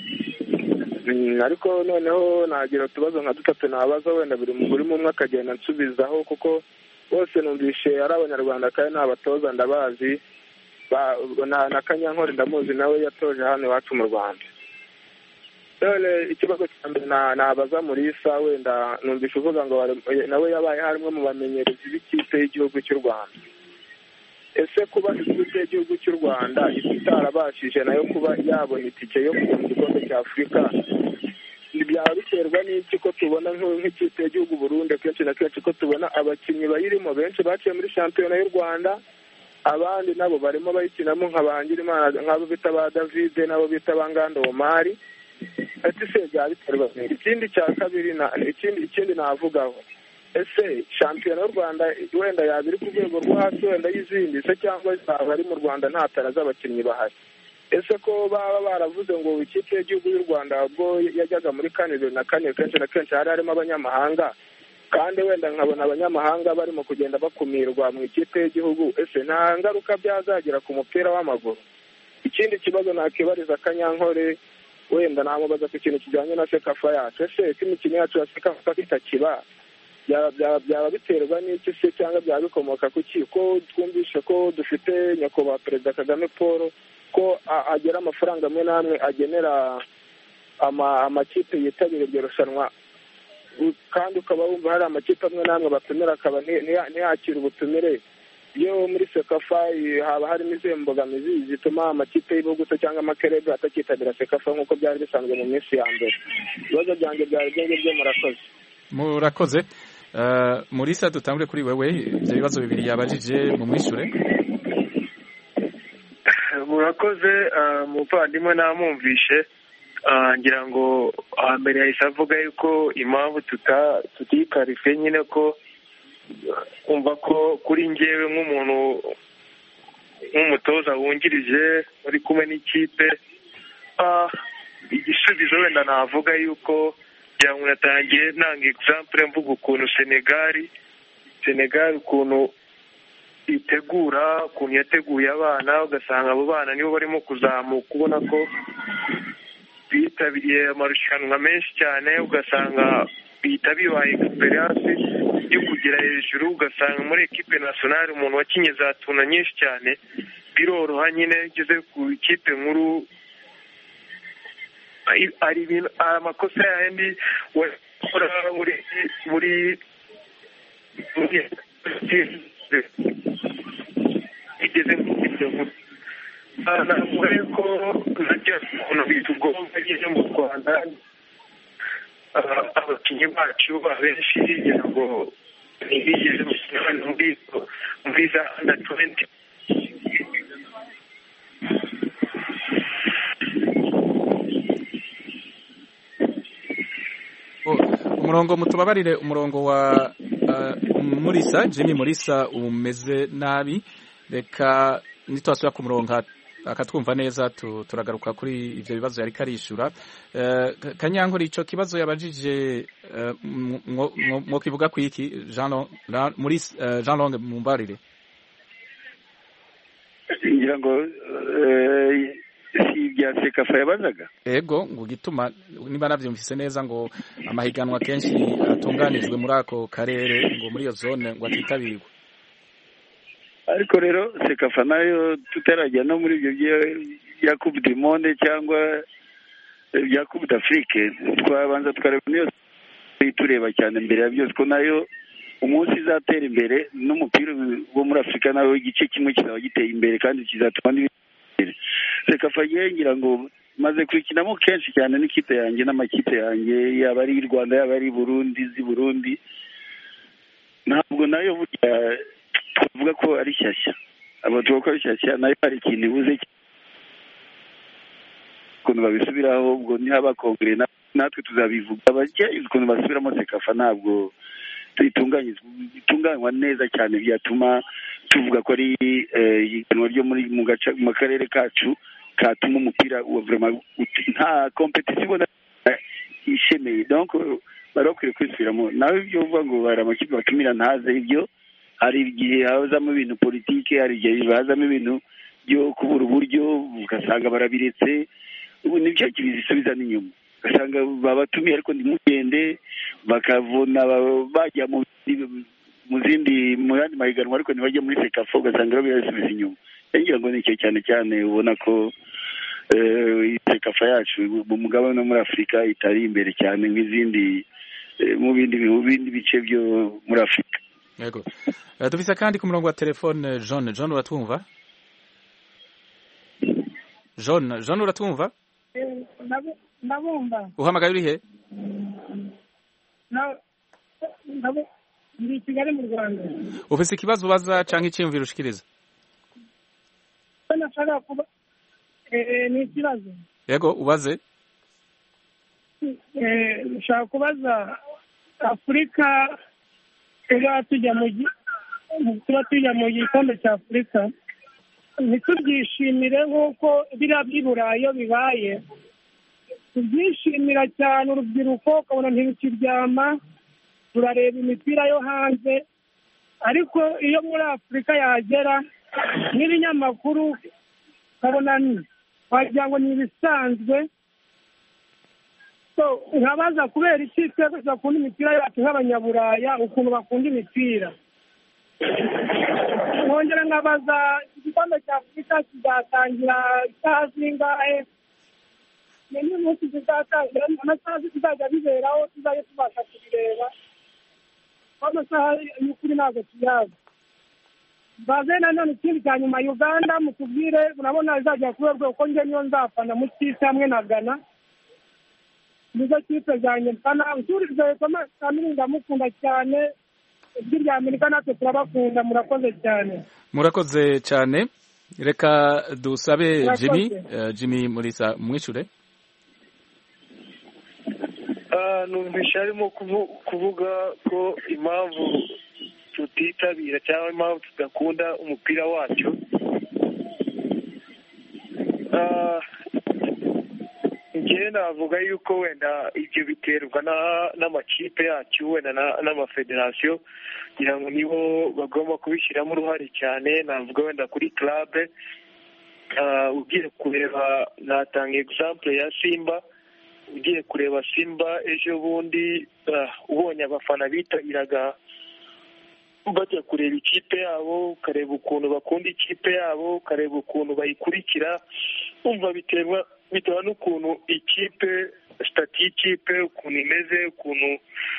Ariko noneho nagira utubazo nka dutatu nabaza, wenda buri muri umwe akagenda nsubizaho, kuko bose numvishe ari abanyarwanda kandi n'abatoza ndabazi. na Kanyankore ndamuzi nawe yatoje hano iwacu mu Rwanda. None ikibazo cya mbere nabaza Mulisa, wenda numvise uvuga ngo nawe yabaye harimo mu bamenyerezi b'ikipe y'igihugu cy'u Rwanda. Ese kuba ikipe y'igihugu cy'u Rwanda itarabashije nayo kuba yabona itike yo kujya mu gikombe cya Afurika, byaba biterwa n'iki ko tubona nk'ikipe y'igihugu Burundi kenshi na kenshi ko tubona abakinnyi bayirimo benshi baciye muri shampiyona y'u Rwanda, abandi nabo barimo bayikinamo nka Bangirimana, nk'abo bita ba David, nabo bita ba Ngando Omari. Ati se byaba biterwa n'iki? Ikindi cya kabiri na ikindi ikindi navugaho, ese shampiyona y'u Rwanda wenda yabiri ku rwego rwo hasi wenda y'izindi se, cyangwa zaba ari mu Rwanda nta tara z'abakinnyi bahari? Ese ko baba baravuze ngo ikipe y'igihugu y'u Rwanda ubwo yajyaga muri kane na kane kenshi na kenshi hari harimo abanyamahanga, kandi wenda nkabona abanyamahanga barimo kugenda bakumirwa mu ikipe y'igihugu, ese nta ngaruka byazagira ku mupira w'amaguru? Ikindi kibazo nakibariza Kanyankore, wenda namubaza ku kintu kijyanye na Sekafa yacu. Ese ko imikino yacu ya Sekafa itakiba, byaba biterwa n'iki se, cyangwa byaba bikomoka ku ki? Ko twumvishe ko dufite nyakubahwa Perezida Kagame Paul ko agera amafaranga amwe n'amwe agenera amakipe yitabira iryo rushanwa, kandi ukaba wumva hari amakipe amwe n'amwe batumira akaba ntiyakira ubutumire. Iyo muri Sekafa haba harimo izihe mbogamizi zituma amakipe y'ibihugu se cyangwa amakerebe atakitabira Sekafa nk'uko byari bisanzwe mu minsi ya mbere? Ibibazo byanjye byari byo ngibyo. Murakoze. Murakoze. Mulisa, dutangure kuri wewe, ibyo bibazo bibiri yabajije mu mwishure. Murakoze. Umuvandimwe namwumvishe, ngira ngo mbere yahise avuga yuko impamvu tutiyikarife nyine ko umva ko kuri njyewe nk'umuntu nk'umutoza wungirije uri kumwe n'ikipe, igisubizo wenda navuga yuko kugira ngo natangiye nanga example mvuga ukuntu Senegali Senegali ukuntu itegura, ukuntu yateguye abana, ugasanga abo bana nibo barimo kuzamuka, ubona ko bitabiriye amarushanwa menshi cyane, ugasanga bihita bibaye experience yo kugera hejuru, ugasanga muri equipe nationale umuntu wakinye za tuna nyinshi cyane biroroha nyine ugeze ku ikipe nkuru. Ari ibintu amakosa yandi wakora muri muri igeze mu gihugu navuga ko najya ukuntu bitugomba nyine mu Rwanda abakinnyi bacu abenshi kugira ngo ntibigeze muri muri za under twenty. Umurongo mutubabarire, umurongo wa Mulisa, Jimmy Mulisa umeze nabi, reka nitwasubira ku murongo akatwumva neza turagaruka kuri ivyo bibazo yari karishura. Kanyankore, ico kibazo yabajije mwo kivuga ku iki Jean Mulisa, Jean Long mumbarire? ngira ngo si ibya Sekafa yabazaga. Ego ngo gituma niba navyumvise neza ngo amahiganwa kenshi atunganijwe muri ako karere ngo muri iyo zone ngo atitabirwa. Ariko rero Sekafa nayo tutarajya no muri ibyo bya Coupe du Monde cyangwa bya Coupe d'Afrique, twabanza tukareba niyo tureba cyane mbere ya byose ko nayo umunsi izatera imbere n'umupira wo muri Afrika nayo igice kimwe kizaba giteye imbere kandi kizatuma n'ibindi. Sekafa ngira ngo maze kurikinamo kenshi cyane n'ikipe yanjye n'amakipe yanjye, yaba ari Rwanda yaba ari Burundi zi Burundi, ntabwo nayo burya tuvuga ko ari shyashya. Abo tuvuga ko ari shyashya nayo hari ikintu ibuze ukuntu babisubiraho, ubwo ni haba kongere natwe tuzabivuga bajya ukuntu basubiramo Sekafa ntabwo itunganywa neza cyane byatuma tuvuga ko ari ihiganwa ryo muri mu karere kacu katuma umupira wa vraiment nta competition ibona ishemeye. Donc barakwiye kwisubiramo nawe ibyo uvuga ngo bari amakipe batumira ntaze ibyo, hari igihe hazamo ibintu politike, hari igihe hazamo ibintu byo kubura uburyo ugasanga barabiretse, ubu nibyo kibisubiza n'inyuma ugasanga babatumiye ariko ndimugende bakavuna bajya mu mu zindi mu yandi mahiganwa ariko ntibajya muri sekafa ugasanga rero birasubiza inyuma ngira ngo ni icyo cyane cyane ubona ko sekafa yacu mu mugabane no muri afurika itari imbere cyane nk'izindi mu bindi bindi bice byo muri afurika. Yego dufise kandi ku murongo wa telefone John John uratwumva John John uratwumva ndabumva uhamagaye uri he ndi i Kigali mu Rwanda. Ufise ikibazo ubaza canke icyiyumviro ushikiriza? Nashaka kuba ni ikibazo. Yego ubaze. Nshaka kubaza Afurika tuba tujya mu tuba tujya mu gikombe cya Afurika ntitubyishimire nk'uko biriya by'i Burayi iyo bibaye tubyishimira cyane urubyiruko ukabona ntirukiryama turareba imipira yo hanze ariko iyo muri Afurika yagera n'ibinyamakuru ukabona wagira ngo ni ibisanzwe nkabaza kubera iki twese bakunda imipira yacu nk'abanyaburaya ukuntu bakunda imipira nkongera nkabaza igikombe cya Afurika kizatangira isaha zingahe n'umunsi kizatangira amasaha kizajya biberaho tuzajya tubasha kubireba amasaha y'ukuri ntabwo tuyazi baze nanone ikindi cya nyuma Uganda mutubwire urabona izajya kuberwa uko njye niyo nzafana mu kipe hamwe na Ghana nizo kipe zanjye mfana usurize kama kamini ndamukunda cyane ijwi rya Amerika natwe turabakunda murakoze cyane murakoze cyane reka dusabe Jimmy uh, Jimmy Murisa mwishure ah numvisha arimo kuvuga ko impamvu tutitabira cyangwa impamvu tudakunda umupira wacu ah njye navuga yuko wenda ibyo biterwa n'amakipe yacu wenda n'amafederasiyo kugira ngo nibo bagomba kubishyiramo uruhare cyane navuga wenda kuri club ugiye kureba natanga example ya Simba ugiye kureba Simba ejo bundi ubonye abafana bitabiraga bajya kureba ikipe yabo ukareba ukuntu bakunda ikipe yabo ukareba ukuntu bayikurikira umva biterwa bitewe n'ukuntu ikipe sitati y'ikipe ukuntu imeze ukuntu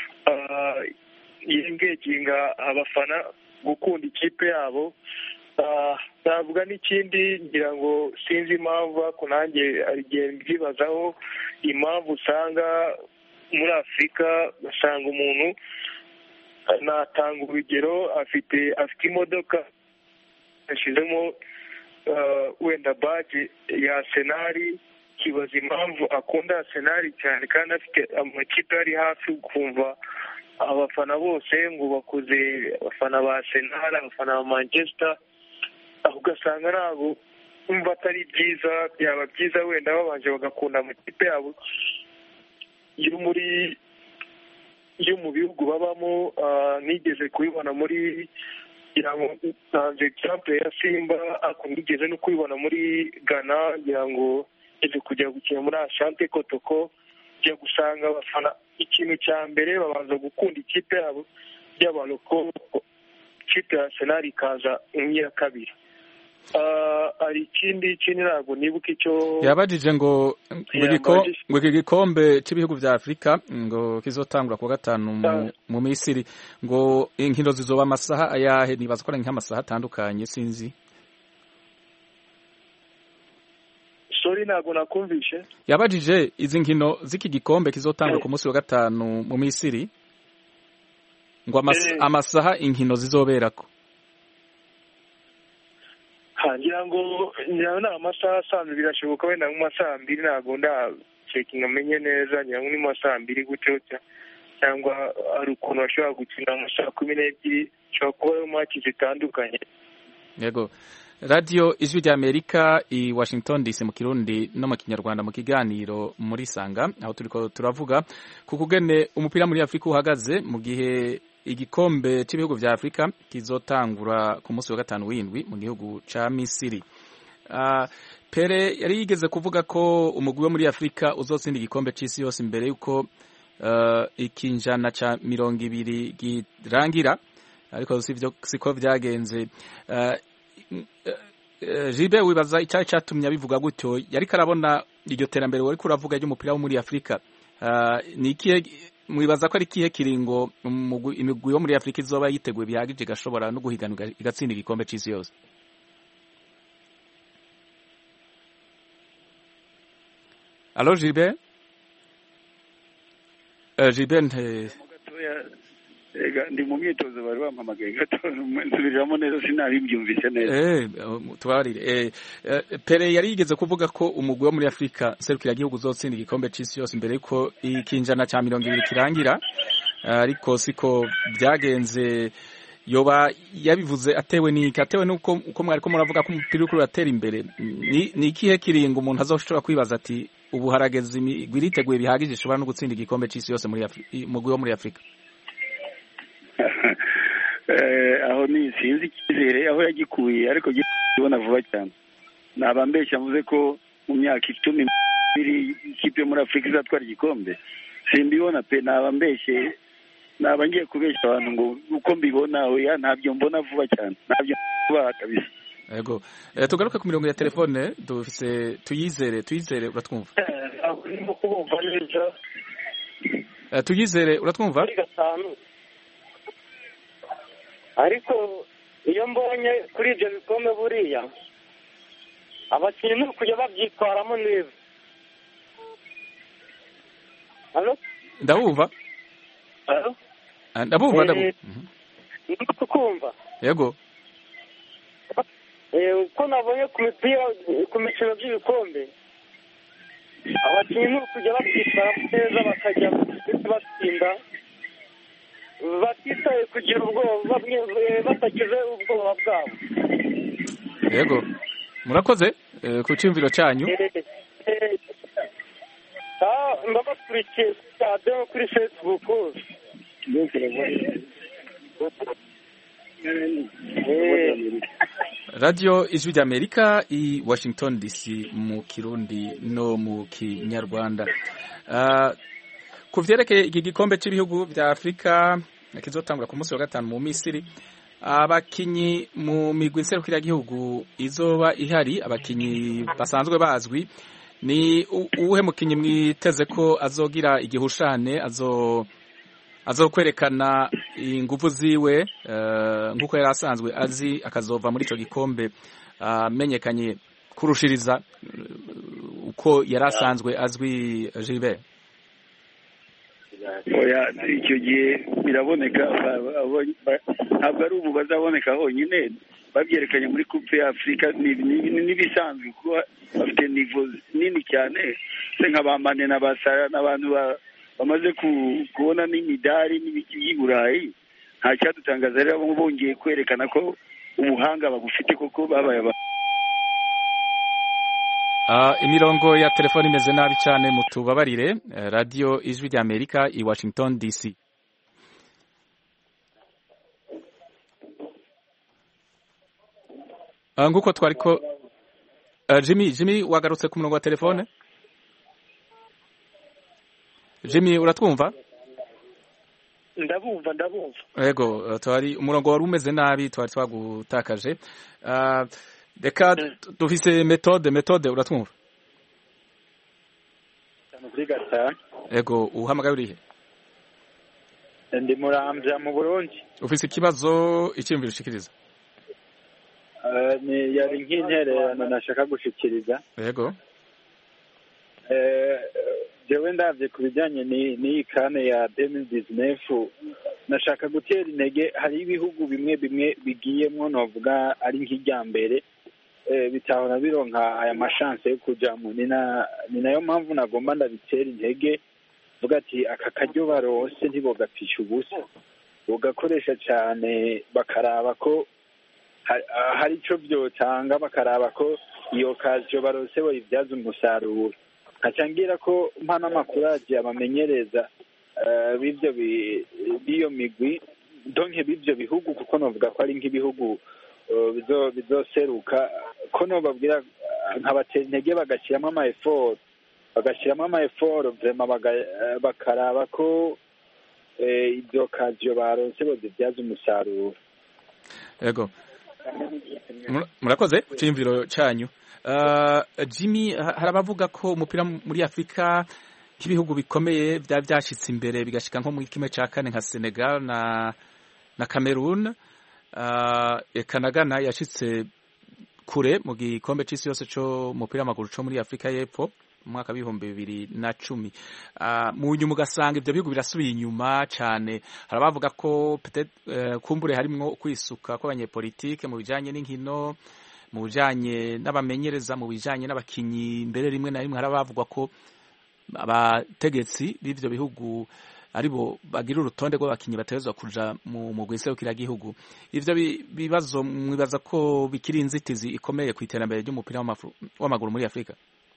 yengeginga abafana gukunda ikipe yabo navuga n'ikindi ngira ngo sinzi impamvu ariko nanjye hari igihe mbyibazaho impamvu usanga muri Afurika usanga umuntu natanga urugero afite afite imodoka yashyizemo wenda baje ya Arsenal kibaza impamvu akunda Arsenal cyane kandi afite amakipe ari hafi kumva abafana bose ngo bakuze abafana ba Arsenal abafana ba Manchester aho ugasanga ntabwo umva atari byiza byaba byiza wenda babanje bagakunda amakipe yabo yo muri yo mu bihugu babamo nigeze kubibona muri ntanze example ya Simba ako nigeze no kubibona muri Ghana ngira ngo ije kujya gukina muri Asante Kotoko byo gusanga abafana ikintu cya mbere babanza gukunda ikipe yabo y'abaloko ikipe ya Arsenal ikaza imya kabiri ari ikindi kintu ntabwo nibuka icyo yabajije ngo ngo iki gikombe cy'ibihugu bya Afurika ngo kizotangura ku gatanu mu Misiri ngo inkino zizoba amasaha ayahe nibaza ko ari nk'amasaha atandukanye sinzi sorry ntabwo nakumvishe yabajije izi nkino z'iki gikombe kizotangura ku munsi wa gatanu mu Misiri ngo amasaha inkino zizoberako ngira ngo ngira ni amasaha asanzwe birashoboka wenda mu masaha mbiri ntabwo ndacekinga amenye neza ngira ngo ni mu masaha mbiri gutyo cyangwa hari ukuntu bashobora gukina mu masaha kumi n'ebyiri bishobora kuba ari maki zitandukanye yego radiyo ijwi rya Amerika i Washington D C mu Kirundi no mu Kinyarwanda mu kiganiro muri Sanga aho turiko turavuga ku kugene umupira muri Afurika uhagaze mu gihe igikombe cy'ibihugu vya Afrika kizotangura ku munsi wa gatanu w'indwi mu gihugu ca Misiri. Uh, Pere yari yigeze kuvuga ko umugwi wo muri Afrika uzotsinda igikombe c'isi yose imbere yuko uh, ikinjana ca mirongo ibiri girangira ariko sivyo siko vyagenze. uh, Jibe wibaza icyayi cyatumye abivuga gutyo, yari karabona iryo terambere wari kuravuga ry'umupira wo muri Afrika. uh, ni ikihe mwibaza ko ari kihe kiringo imigwi yo muri Afrika izoba yiteguye bihagije gashobora no guhiganwa igatsinda igikombe c'isi yose? Allo Jibe? uh, Jibe nte ega ndi mu myitozo bari bampamagaye gato nsubiramo neza sinabibyumvise neza. Eh tubarire eh Pere yari yigeze kuvuga ko umugwi wo muri Afrika serukira igihugu uzotsinda igikombe c'isi yose imbere yuko ikinjana ca mirongo ibiri kirangira, ariko siko byagenze. Yoba yabivuze atewe ni katewe nuko uko mwari ko muravuga ko umupira uko uratera imbere, ni ni kihe kiringo umuntu azoshobora kwibaza ati ubu harageze imigwi iriteguye bihagije ishobora no gutsinda igikombe c'isi yose muri Afrika, umugwi wo muri Afrika? aho ni sinzi icyizere aho yagikuye, ariko gibona vuba cyane. Naba mbeshya mvuze ko mu myaka icumi biri ikipe muri Afrika izatwara igikombe, simbibona pe. Naba mbeshye, naba ngiye kubeshya abantu ngo uko mbibona oya, ntabyo mbona vuba cyane, ntabyo vuba kabisa. Yego eh, tugaruke ku mirongo ya telefone dufise Tuyizere. Tuyizere uratwumva? aho ndimo kubumva neza. eh, Tuyizere uratwumva? Ariko iyo mbonye kuri ibyo bikombe buriya abakinnyi ni ukujya babyitwaramo neza. Halo? Ndabumva. Halo? Ndabumva ndabumva. Ndimo kumva. Yego. Eh uko nabonye ku mipira ku mikino by'ibikombe abakinnyi ni ukujya babyitwaramo neza bakajya batsinda batitaye kugira ubwoba batakize ubwoba bwabo. Yego murakoze ku cyumviro cyanyu. Ndabakurikiye kuri Facebook. Radio Ijwi ry'Amerika i Washington D C mu Kirundi no mu Kinyarwanda. uh, Ku vyerekeye iki gikombe cy'ibihugu vya Afrika kizotangura ku munsi wa gatanu mu Misiri, abakinyi mu migwi nserukira gihugu izoba ihari, abakinyi basanzwe bazwi, ni uwuhe mukinyi mwiteze ko azogira igihushane, azo azokwerekana ingufu ziwe uh, nkuko yari asanzwe azi, akazova muri ico gikombe amenyekanye uh, kurushiriza uh, uko yari asanzwe azwi? Gilbert? oya icyo gihe biraboneka, ntabwo ari ubu bazaboneka honyine, babyerekanye muri coupe ya Afrika n'ibisanzwe kuko bafite nivo nini cyane, se nk'abamane n'abasara n'abantu bamaze kubona n'imidari n'ibiki by'Iburayi. Nta cyadutangaza rero bongeye kwerekana ko ubuhanga bagufite koko babaye. Uh, imirongo ya telefoni imeze nabi cyane, mutubabarire. uh, Radio Ijwi ry'Amerika i Washington D C. uh, nguko twariko uh, Jimmy Jimmy wagarutse ku murongo wa telefone? Jimmy uratwumva? Ndabumva ndabumva. Yego uh, twari umurongo wari umeze nabi, twari twagutakaje. uh, Reka dufise Methode. Methode uratwumva? Kuri gatanu. Ego uhamagaye urihe? Ndi Muramvya mu Burundi. Ufise ikibazo icyumviro ushikiriza? Uh, ni yari nk'intererano nashaka gushikiriza. Yego. Eh jewe ndavye ku bijanye n'iyi kane ya deux mille dix-neuf, nashaka gutera intege. Hari ibihugu bimwe bimwe bigiyemwo novuga ari nk'ijyambere bitahora bironka aya mashanse yo kujamo, ni nayo mpamvu nagomba ndabitera intege, vuga ati aka karyo barose ntibogapfisha ubusa, bogakoresha cyane, bakaraba ko hari ico byotanga, bakaraba ko iyo kazo barose boyibyaza umusaruro. Acangira ko mpana amakuru agiye abamenyereza b'ivyo biyo migwi donke b'ivyo bihugu, kuko novuga ko ari nk'ibihugu bizo bizoseruka, ko no babwira nkabatera intege bagashyiramo ama effort bagashyiramo ama effort vraiment bakaraba ko ibyo kaziyo baronse bazibyaza umusaruro. Yego, murakoze ku cyiyumviro cyanyu. Jimmy, hari abavuga ko umupira muri Afurika nk'ibihugu bikomeye byaba byashyitse imbere bigashyika nko muri kimwe cya kane nka Senegal na na Cameroon, eka na Ghana yashyitse kure mu gikombe cy'isi yose cyo umupira w'amaguru cyo muri Afurika y'Epfo mu mwaka w'ibihumbi bibiri na cumi. Mu nyuma ugasanga ibyo bihugu birasubiye inyuma cyane. Hari abavuga ko kumbure harimo kwisuka kw'abanyepolitike mu bijyanye n'inkino, mu bijyanye n'abamenyereza, mu bijyanye n'abakinnyi. Mbere rimwe na rimwe hari abavuga ko abategetsi b'ibyo bihugu aribo bagira urutonde rw'abakinnyi bategerezwa kuja mu mugwi serukiragihugu. Ivyo bibazo mwibaza ko bikiri inzitizi ikomeye ku iterambere ry'umupira w'amaguru muri Afurika?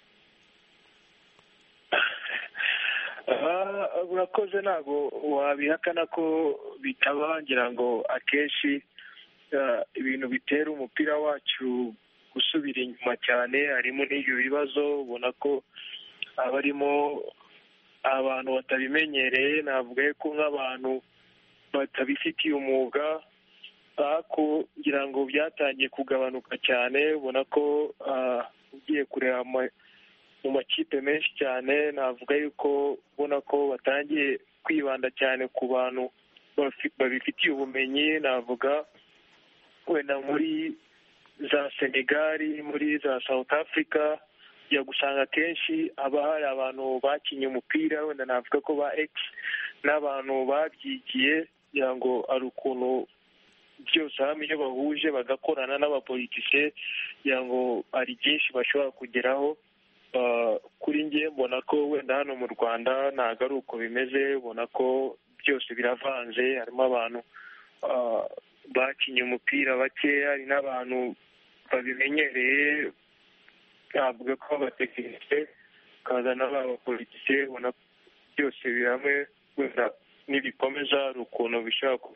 Urakoze, ntabwo wabihakana ko bitabangira ngo akenshi ibintu bitera umupira wacu gusubira inyuma cyane harimo n'ibyo bibazo. Ubona ko abarimo abantu batabimenyereye, navuga ko nk'abantu batabifitiye umwuga, kugira ngo byatangiye kugabanuka cyane. Ubona ko ugiye kureba mu makipe menshi cyane, navuga yuko ubona ko batangiye kwibanda cyane ku bantu babifitiye ubumenyi. Navuga wenda muri za Senegal, muri za South Africa, ya gusanga kenshi haba hari abantu bakinye umupira, wenda navuga ko ba ex n'abantu babyigiye, kugira ngo ari ukuntu byose hamwe iyo bahuje bagakorana n'abapolitike, kugira ngo ari byinshi bashobora kugeraho. Kuri njye mbona ko wenda hano mu Rwanda ntabwo ari uko bimeze. Ubona ko byose biravanze, harimo abantu bakinye umupira bakeya, hari n'abantu babimenyereye, ntabwo ko abatekinisiye kazana n'abapolitike. Ubona byose biri hamwe, wenda nibikomeza hari ukuntu bishobora kuba.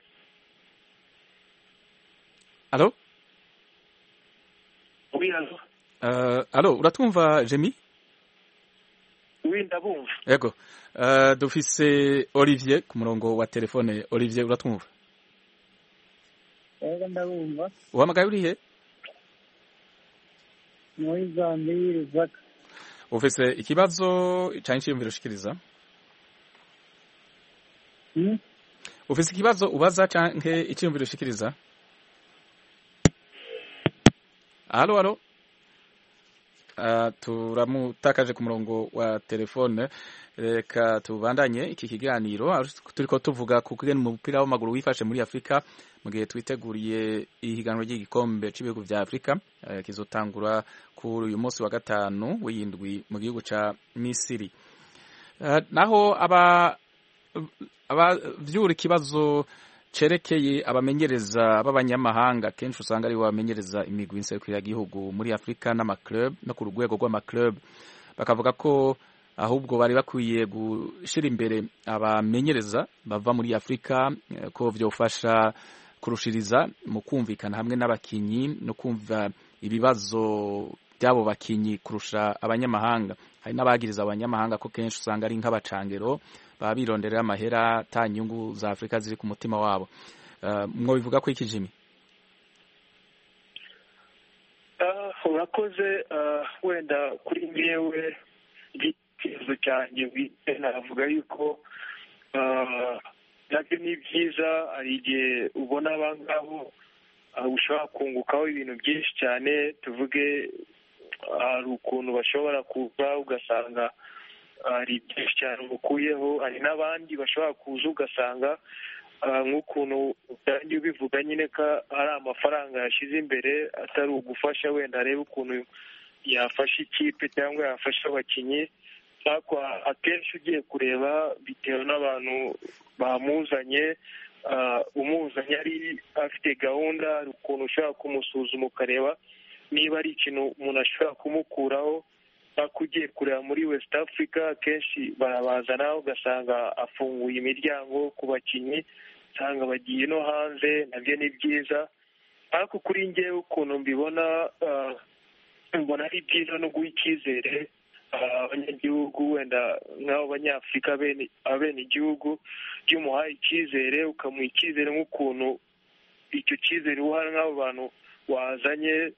Alo? Oui, alo. Uh, alo, uratwumva Jimmy? Oui, ndabumva. Yego. Uh, dufise Olivier ku murongo wa telefone. Olivier, uratwumva? Yego, ndabumva. Uhamagaye urihe? Muri Zambia, Zaka. Ufise ikibazo cyane cyiyumviro ushikiriza? Hmm? Ufise ikibazo ubaza canke icyiyumviro ushikiriza? Alo, alo. Uh, turamutakaje ku murongo wa telefone. Reka tubandanye iki kiganiro turiko tuvuga ku kugena umupira w'amaguru wifashe muri Afrika mu gihe twiteguriye ihiganwa ry'igikombe cy'ibihugu vya Afrika uh, kizotangura kuri uyu munsi wa gatanu w'indwi mu gihugu ca Misiri. Uh, naho aba abavyura ikibazo cerekeye abamenyereza b'abanyamahanga, kenshi usanga ari bamenyereza imigwi nserukiragihugu muri Afrika n'amaclub no ku rwego rw'amaclub, bakavuga ko ahubwo bari bakwiye gushira imbere abamenyereza bava muri Afrika, ko vyofasha kurushiriza mu kumvikana hamwe n'abakinyi no kumva ibibazo byabo bakinyi kurusha abanyamahanga. Hari n'abagiriza abanyamahanga ko kenshi usanga ari nk'abacangero baba bironderera amahera ta nyungu za Afrika ziri ku mutima wabo. Uh, mwo bivuga ko iki Jimmy? Uh, urakoze. Uh, wenda kuri mwewe igitekerezo cyanjye bwite navuga yuko uh, nabyo ni byiza. Hari igihe ubona abangaho uh, ushobora kungukaho ibintu byinshi cyane. Tuvuge hari uh, ukuntu bashobora kuza ugasanga hari byinshi cyane ukuyeho. Hari n'abandi bashobora kuza ugasanga nk'ukuntu utangiye ubivuga nyine ko ari amafaranga yashyize imbere, atari ugufasha wenda arebe ukuntu yafasha ikipe cyangwa yafasha abakinnyi. ariko akenshi ugiye kureba bitewe n'abantu bamuzanye, umuzanye ari afite gahunda, hari ukuntu ushobora kumusuzuma ukareba niba ari ikintu umuntu ashobora kumukuraho. ariko ugiye kureba muri West Africa akenshi barabazana ugasanga afunguye imiryango ku bakinnyi, usanga bagiye no hanze, nabyo ni byiza. ariko kuri njyewe ukuntu mbibona, mbona ari byiza no guha icyizere abanyagihugu wenda nk'abo banyafurika abene igihugu iyo umuhaye icyizere ukamuha icyizere nk'ukuntu icyo cyizere uha nk'abo bantu wazanye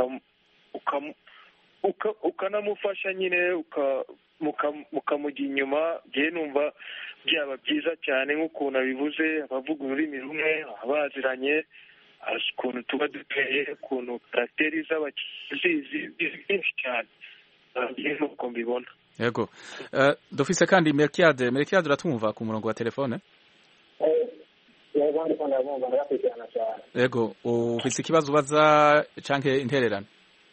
ukanamufasha nyine mukamujya inyuma njyewe numva byaba byiza cyane nk'ukuntu abivuze abavuga ururimi rumwe abaziranye ukuntu tuba duteye ukuntu karagiteri z'abakizi byinshi cyane nuko mbibona. Yego dufise kandi Melchiade Melchiade uratumva ku murongo wa telefone? Yego ufise ikibazo ubaza canke intererano?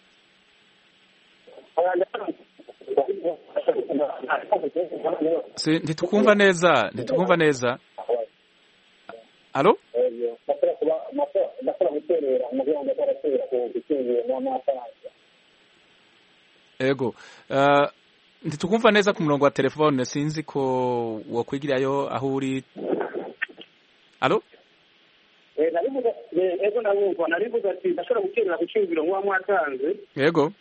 Si ntitukumva neza ntitukumva neza. Allo? Ego uh, ntitukumva neza ku murongo wa telefone sinzi ko wokwigirayo aho uri. Allo? Eh naribuza ego nabumva naribuza ati ndashobora guterera ku cyumviro mwa mwatanze. Yego.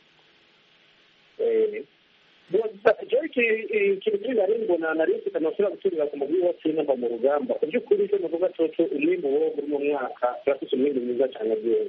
Eh Jeriki ikintu nari mbona nari mfite amashuri guturira ku mugwi wa China mu rugamba ku by'ukuri cyo muvuga toto umwimbo wo mu mwaka cyafite umwimbo mwiza cyane byose.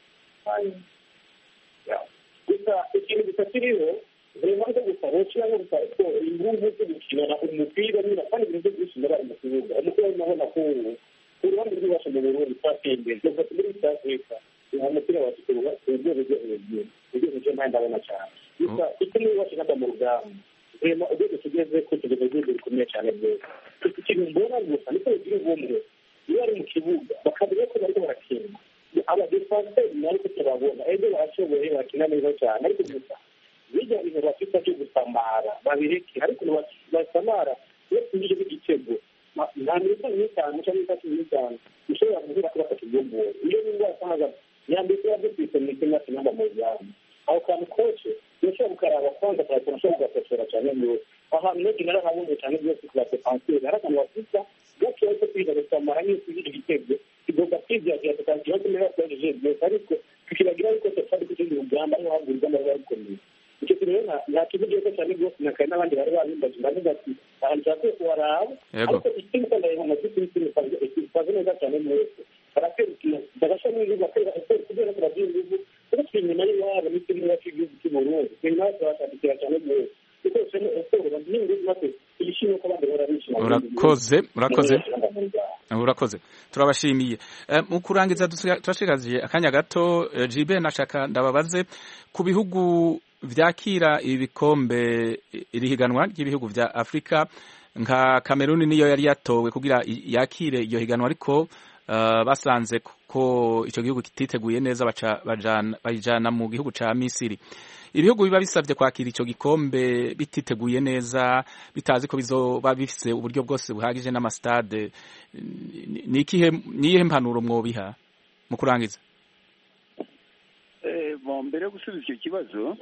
Gusa ikintu gifatiriho rero ngo gusaba cyangwa gusaba ko impunzi zo gukina umupira niba kandi ibintu byinshi bari mu kibuga umupira nabona ko uruhande rw'iwacu mu Burundi twatembe kuva muri South Africa umupira wa kibuga ubwo byo byo ibyo byo ndabona cyane gusa ikintu iwacu nka mu rugamba rero ubwo tugeze ko tugeze byo bikomeye cyane byose ikintu mbona gusa niko biri bumwe iyo ari mu kibuga bakavuga ko bari barakina aba defense nariko turabona ego barashoboye bakina neza cyane ariko gusa bijya ibintu bafite cyo gusamara babireke ariko basamara iyo tuje igitego nta minota n'itanu cyangwa itatu n'itanu ushobora kugira ko bafata igombo iyo niba wasangaga yambitse yadufite mu kenya kinamba mu Rwanda aho kandi coach yashobora gukaraba kwanza kwa ashobora kugatosora cyane niwe ahantu n'iki narahabonye cyane byose kwa defense arakantu bafite gake cyo kwiga gusamara ni kugira igitego kigomba kwibyagira tukagira ko niba twaje byose ariko tukibagira ariko tutari kugira urugamba no hagurirwa n'abari bikomeye icyo kintu nta kibuga cyo cyane byose nakari n'abandi bari babimbaje ndavuga ati ahantu cyakwiye kuharaba ariko ikindi kandi ayo amakipe y'imikino ifaze neza cyane mwese barakwirukira bagasha n'ibyo bakwira kugira ngo babyinjize kuko inyuma y'iwabo n'ikindi wacu igihugu cy'u Burundi nyuma twashakira cyane mwese kuko cyane esport babyinjize nako ishimwe ko abandi barabishima. Urakoze urakoze urakoze turabashimiye mu kurangiza turashikaziye akanya gato Jibe nashaka ndababaze ku bihugu vyakira ibikombe irihiganwa ry'ibihugu vya Afrika nka Cameroon niyo yari yatowe kugira yakire iyo higanwa ariko uh, basanze ko ico gihugu kititeguye neza baca bajana bayijana mu gihugu ca Misiri. Ibihugu biba bisavye kwakira ico gikombe bititeguye neza bitazi ko bizoba bifise uburyo bwose buhagije n'amastade nikihe niye mpanuro mwobiha mu kurangiza? Eh bon mbere yo gusubiza icyo kibazo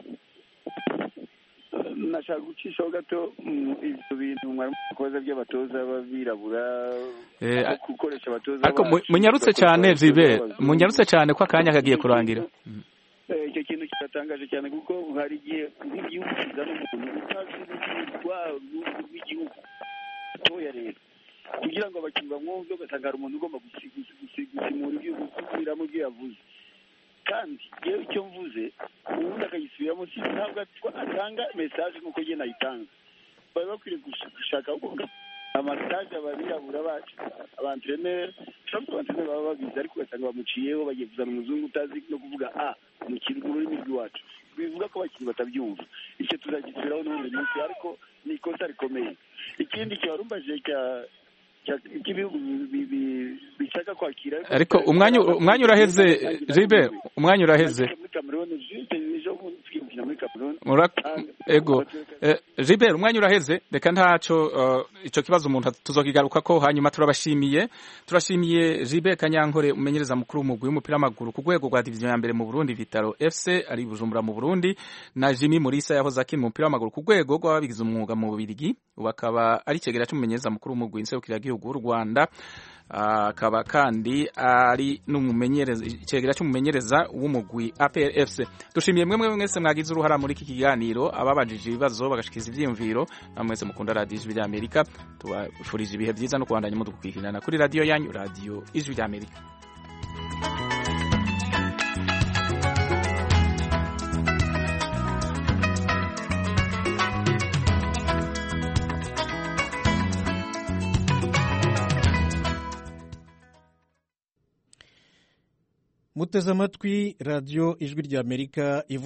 nashaka gucishaho gato ibyo bintu mwari mukoze by'abatoza b'abirabura gukoresha abatoza ariko munyarutse cyane Jibe munyarutse cyane ko akanya kagiye kurangira. Icyo kintu kiratangaje cyane kuko hari igihe nk'igihugu kizana umuntu utazi w'igihugu toya rero kugira ngo abakinnyi bamwumve ugasanga umuntu ugomba gusimura ibyo gusubiramo ibyo yavuze kandi yewe icyo mvuze ubundi akagisubiramo si ntabwo atanga message nk'uko njye nayitanga bari bakwiriye gushaka amastage ababirabura bacu abantreneri cyangwa abantreneri baba babizi ariko ugasanga bamuciyeho bagiye kuzana umuzungu utazi no kuvuga a mu rurimi rw'iwacu bivuga ko abakinnyi batabyumva icyo tuzagisubiraho n'ubundi munsi ariko ni ikosa rikomeye. Ikindi cyarumbajije cya ikibihugu bishaka kwakira ariko umwanya umwanya uraheze Jibe umwanya uraheze ego Jibe umwanya uraheze reka ntaco ico kibazo umuntu tuzokigaruka ko hanyuma turabashimiye turashimiye Jibe Kanyankore umenyereza mukuru w'umugwi w'umupira w'amaguru ku rwego rwa division ya mbere mu Burundi Vitaro F C ari Bujumbura mu Burundi na Jimmy Murisa yahoze akina umupira w'amaguru ku rwego rw'ababigize umwuga mu Bubiligi ubakaba ari cegera cy'umumenyereza mukuru w'umugwi Nserukira w'igihugu w'u Rwanda akaba kandi ari n'umumenyereza icegera cy'umumenyereza w'umugwi A P R F C. Dushimiye mwemwe mwese mwagize uruhara muri iki kiganiro, ababajije ibibazo bagashikiza ivyiyumviro, namwese mukunda radio Ijwi ry'Amerika. Tubafurije ibihe byiza no kubandanya mudukurikirana kuri radio yanyu, radio Ijwi ry'Amerika. muteze amatwi radiyo ijwi ry'Amerika.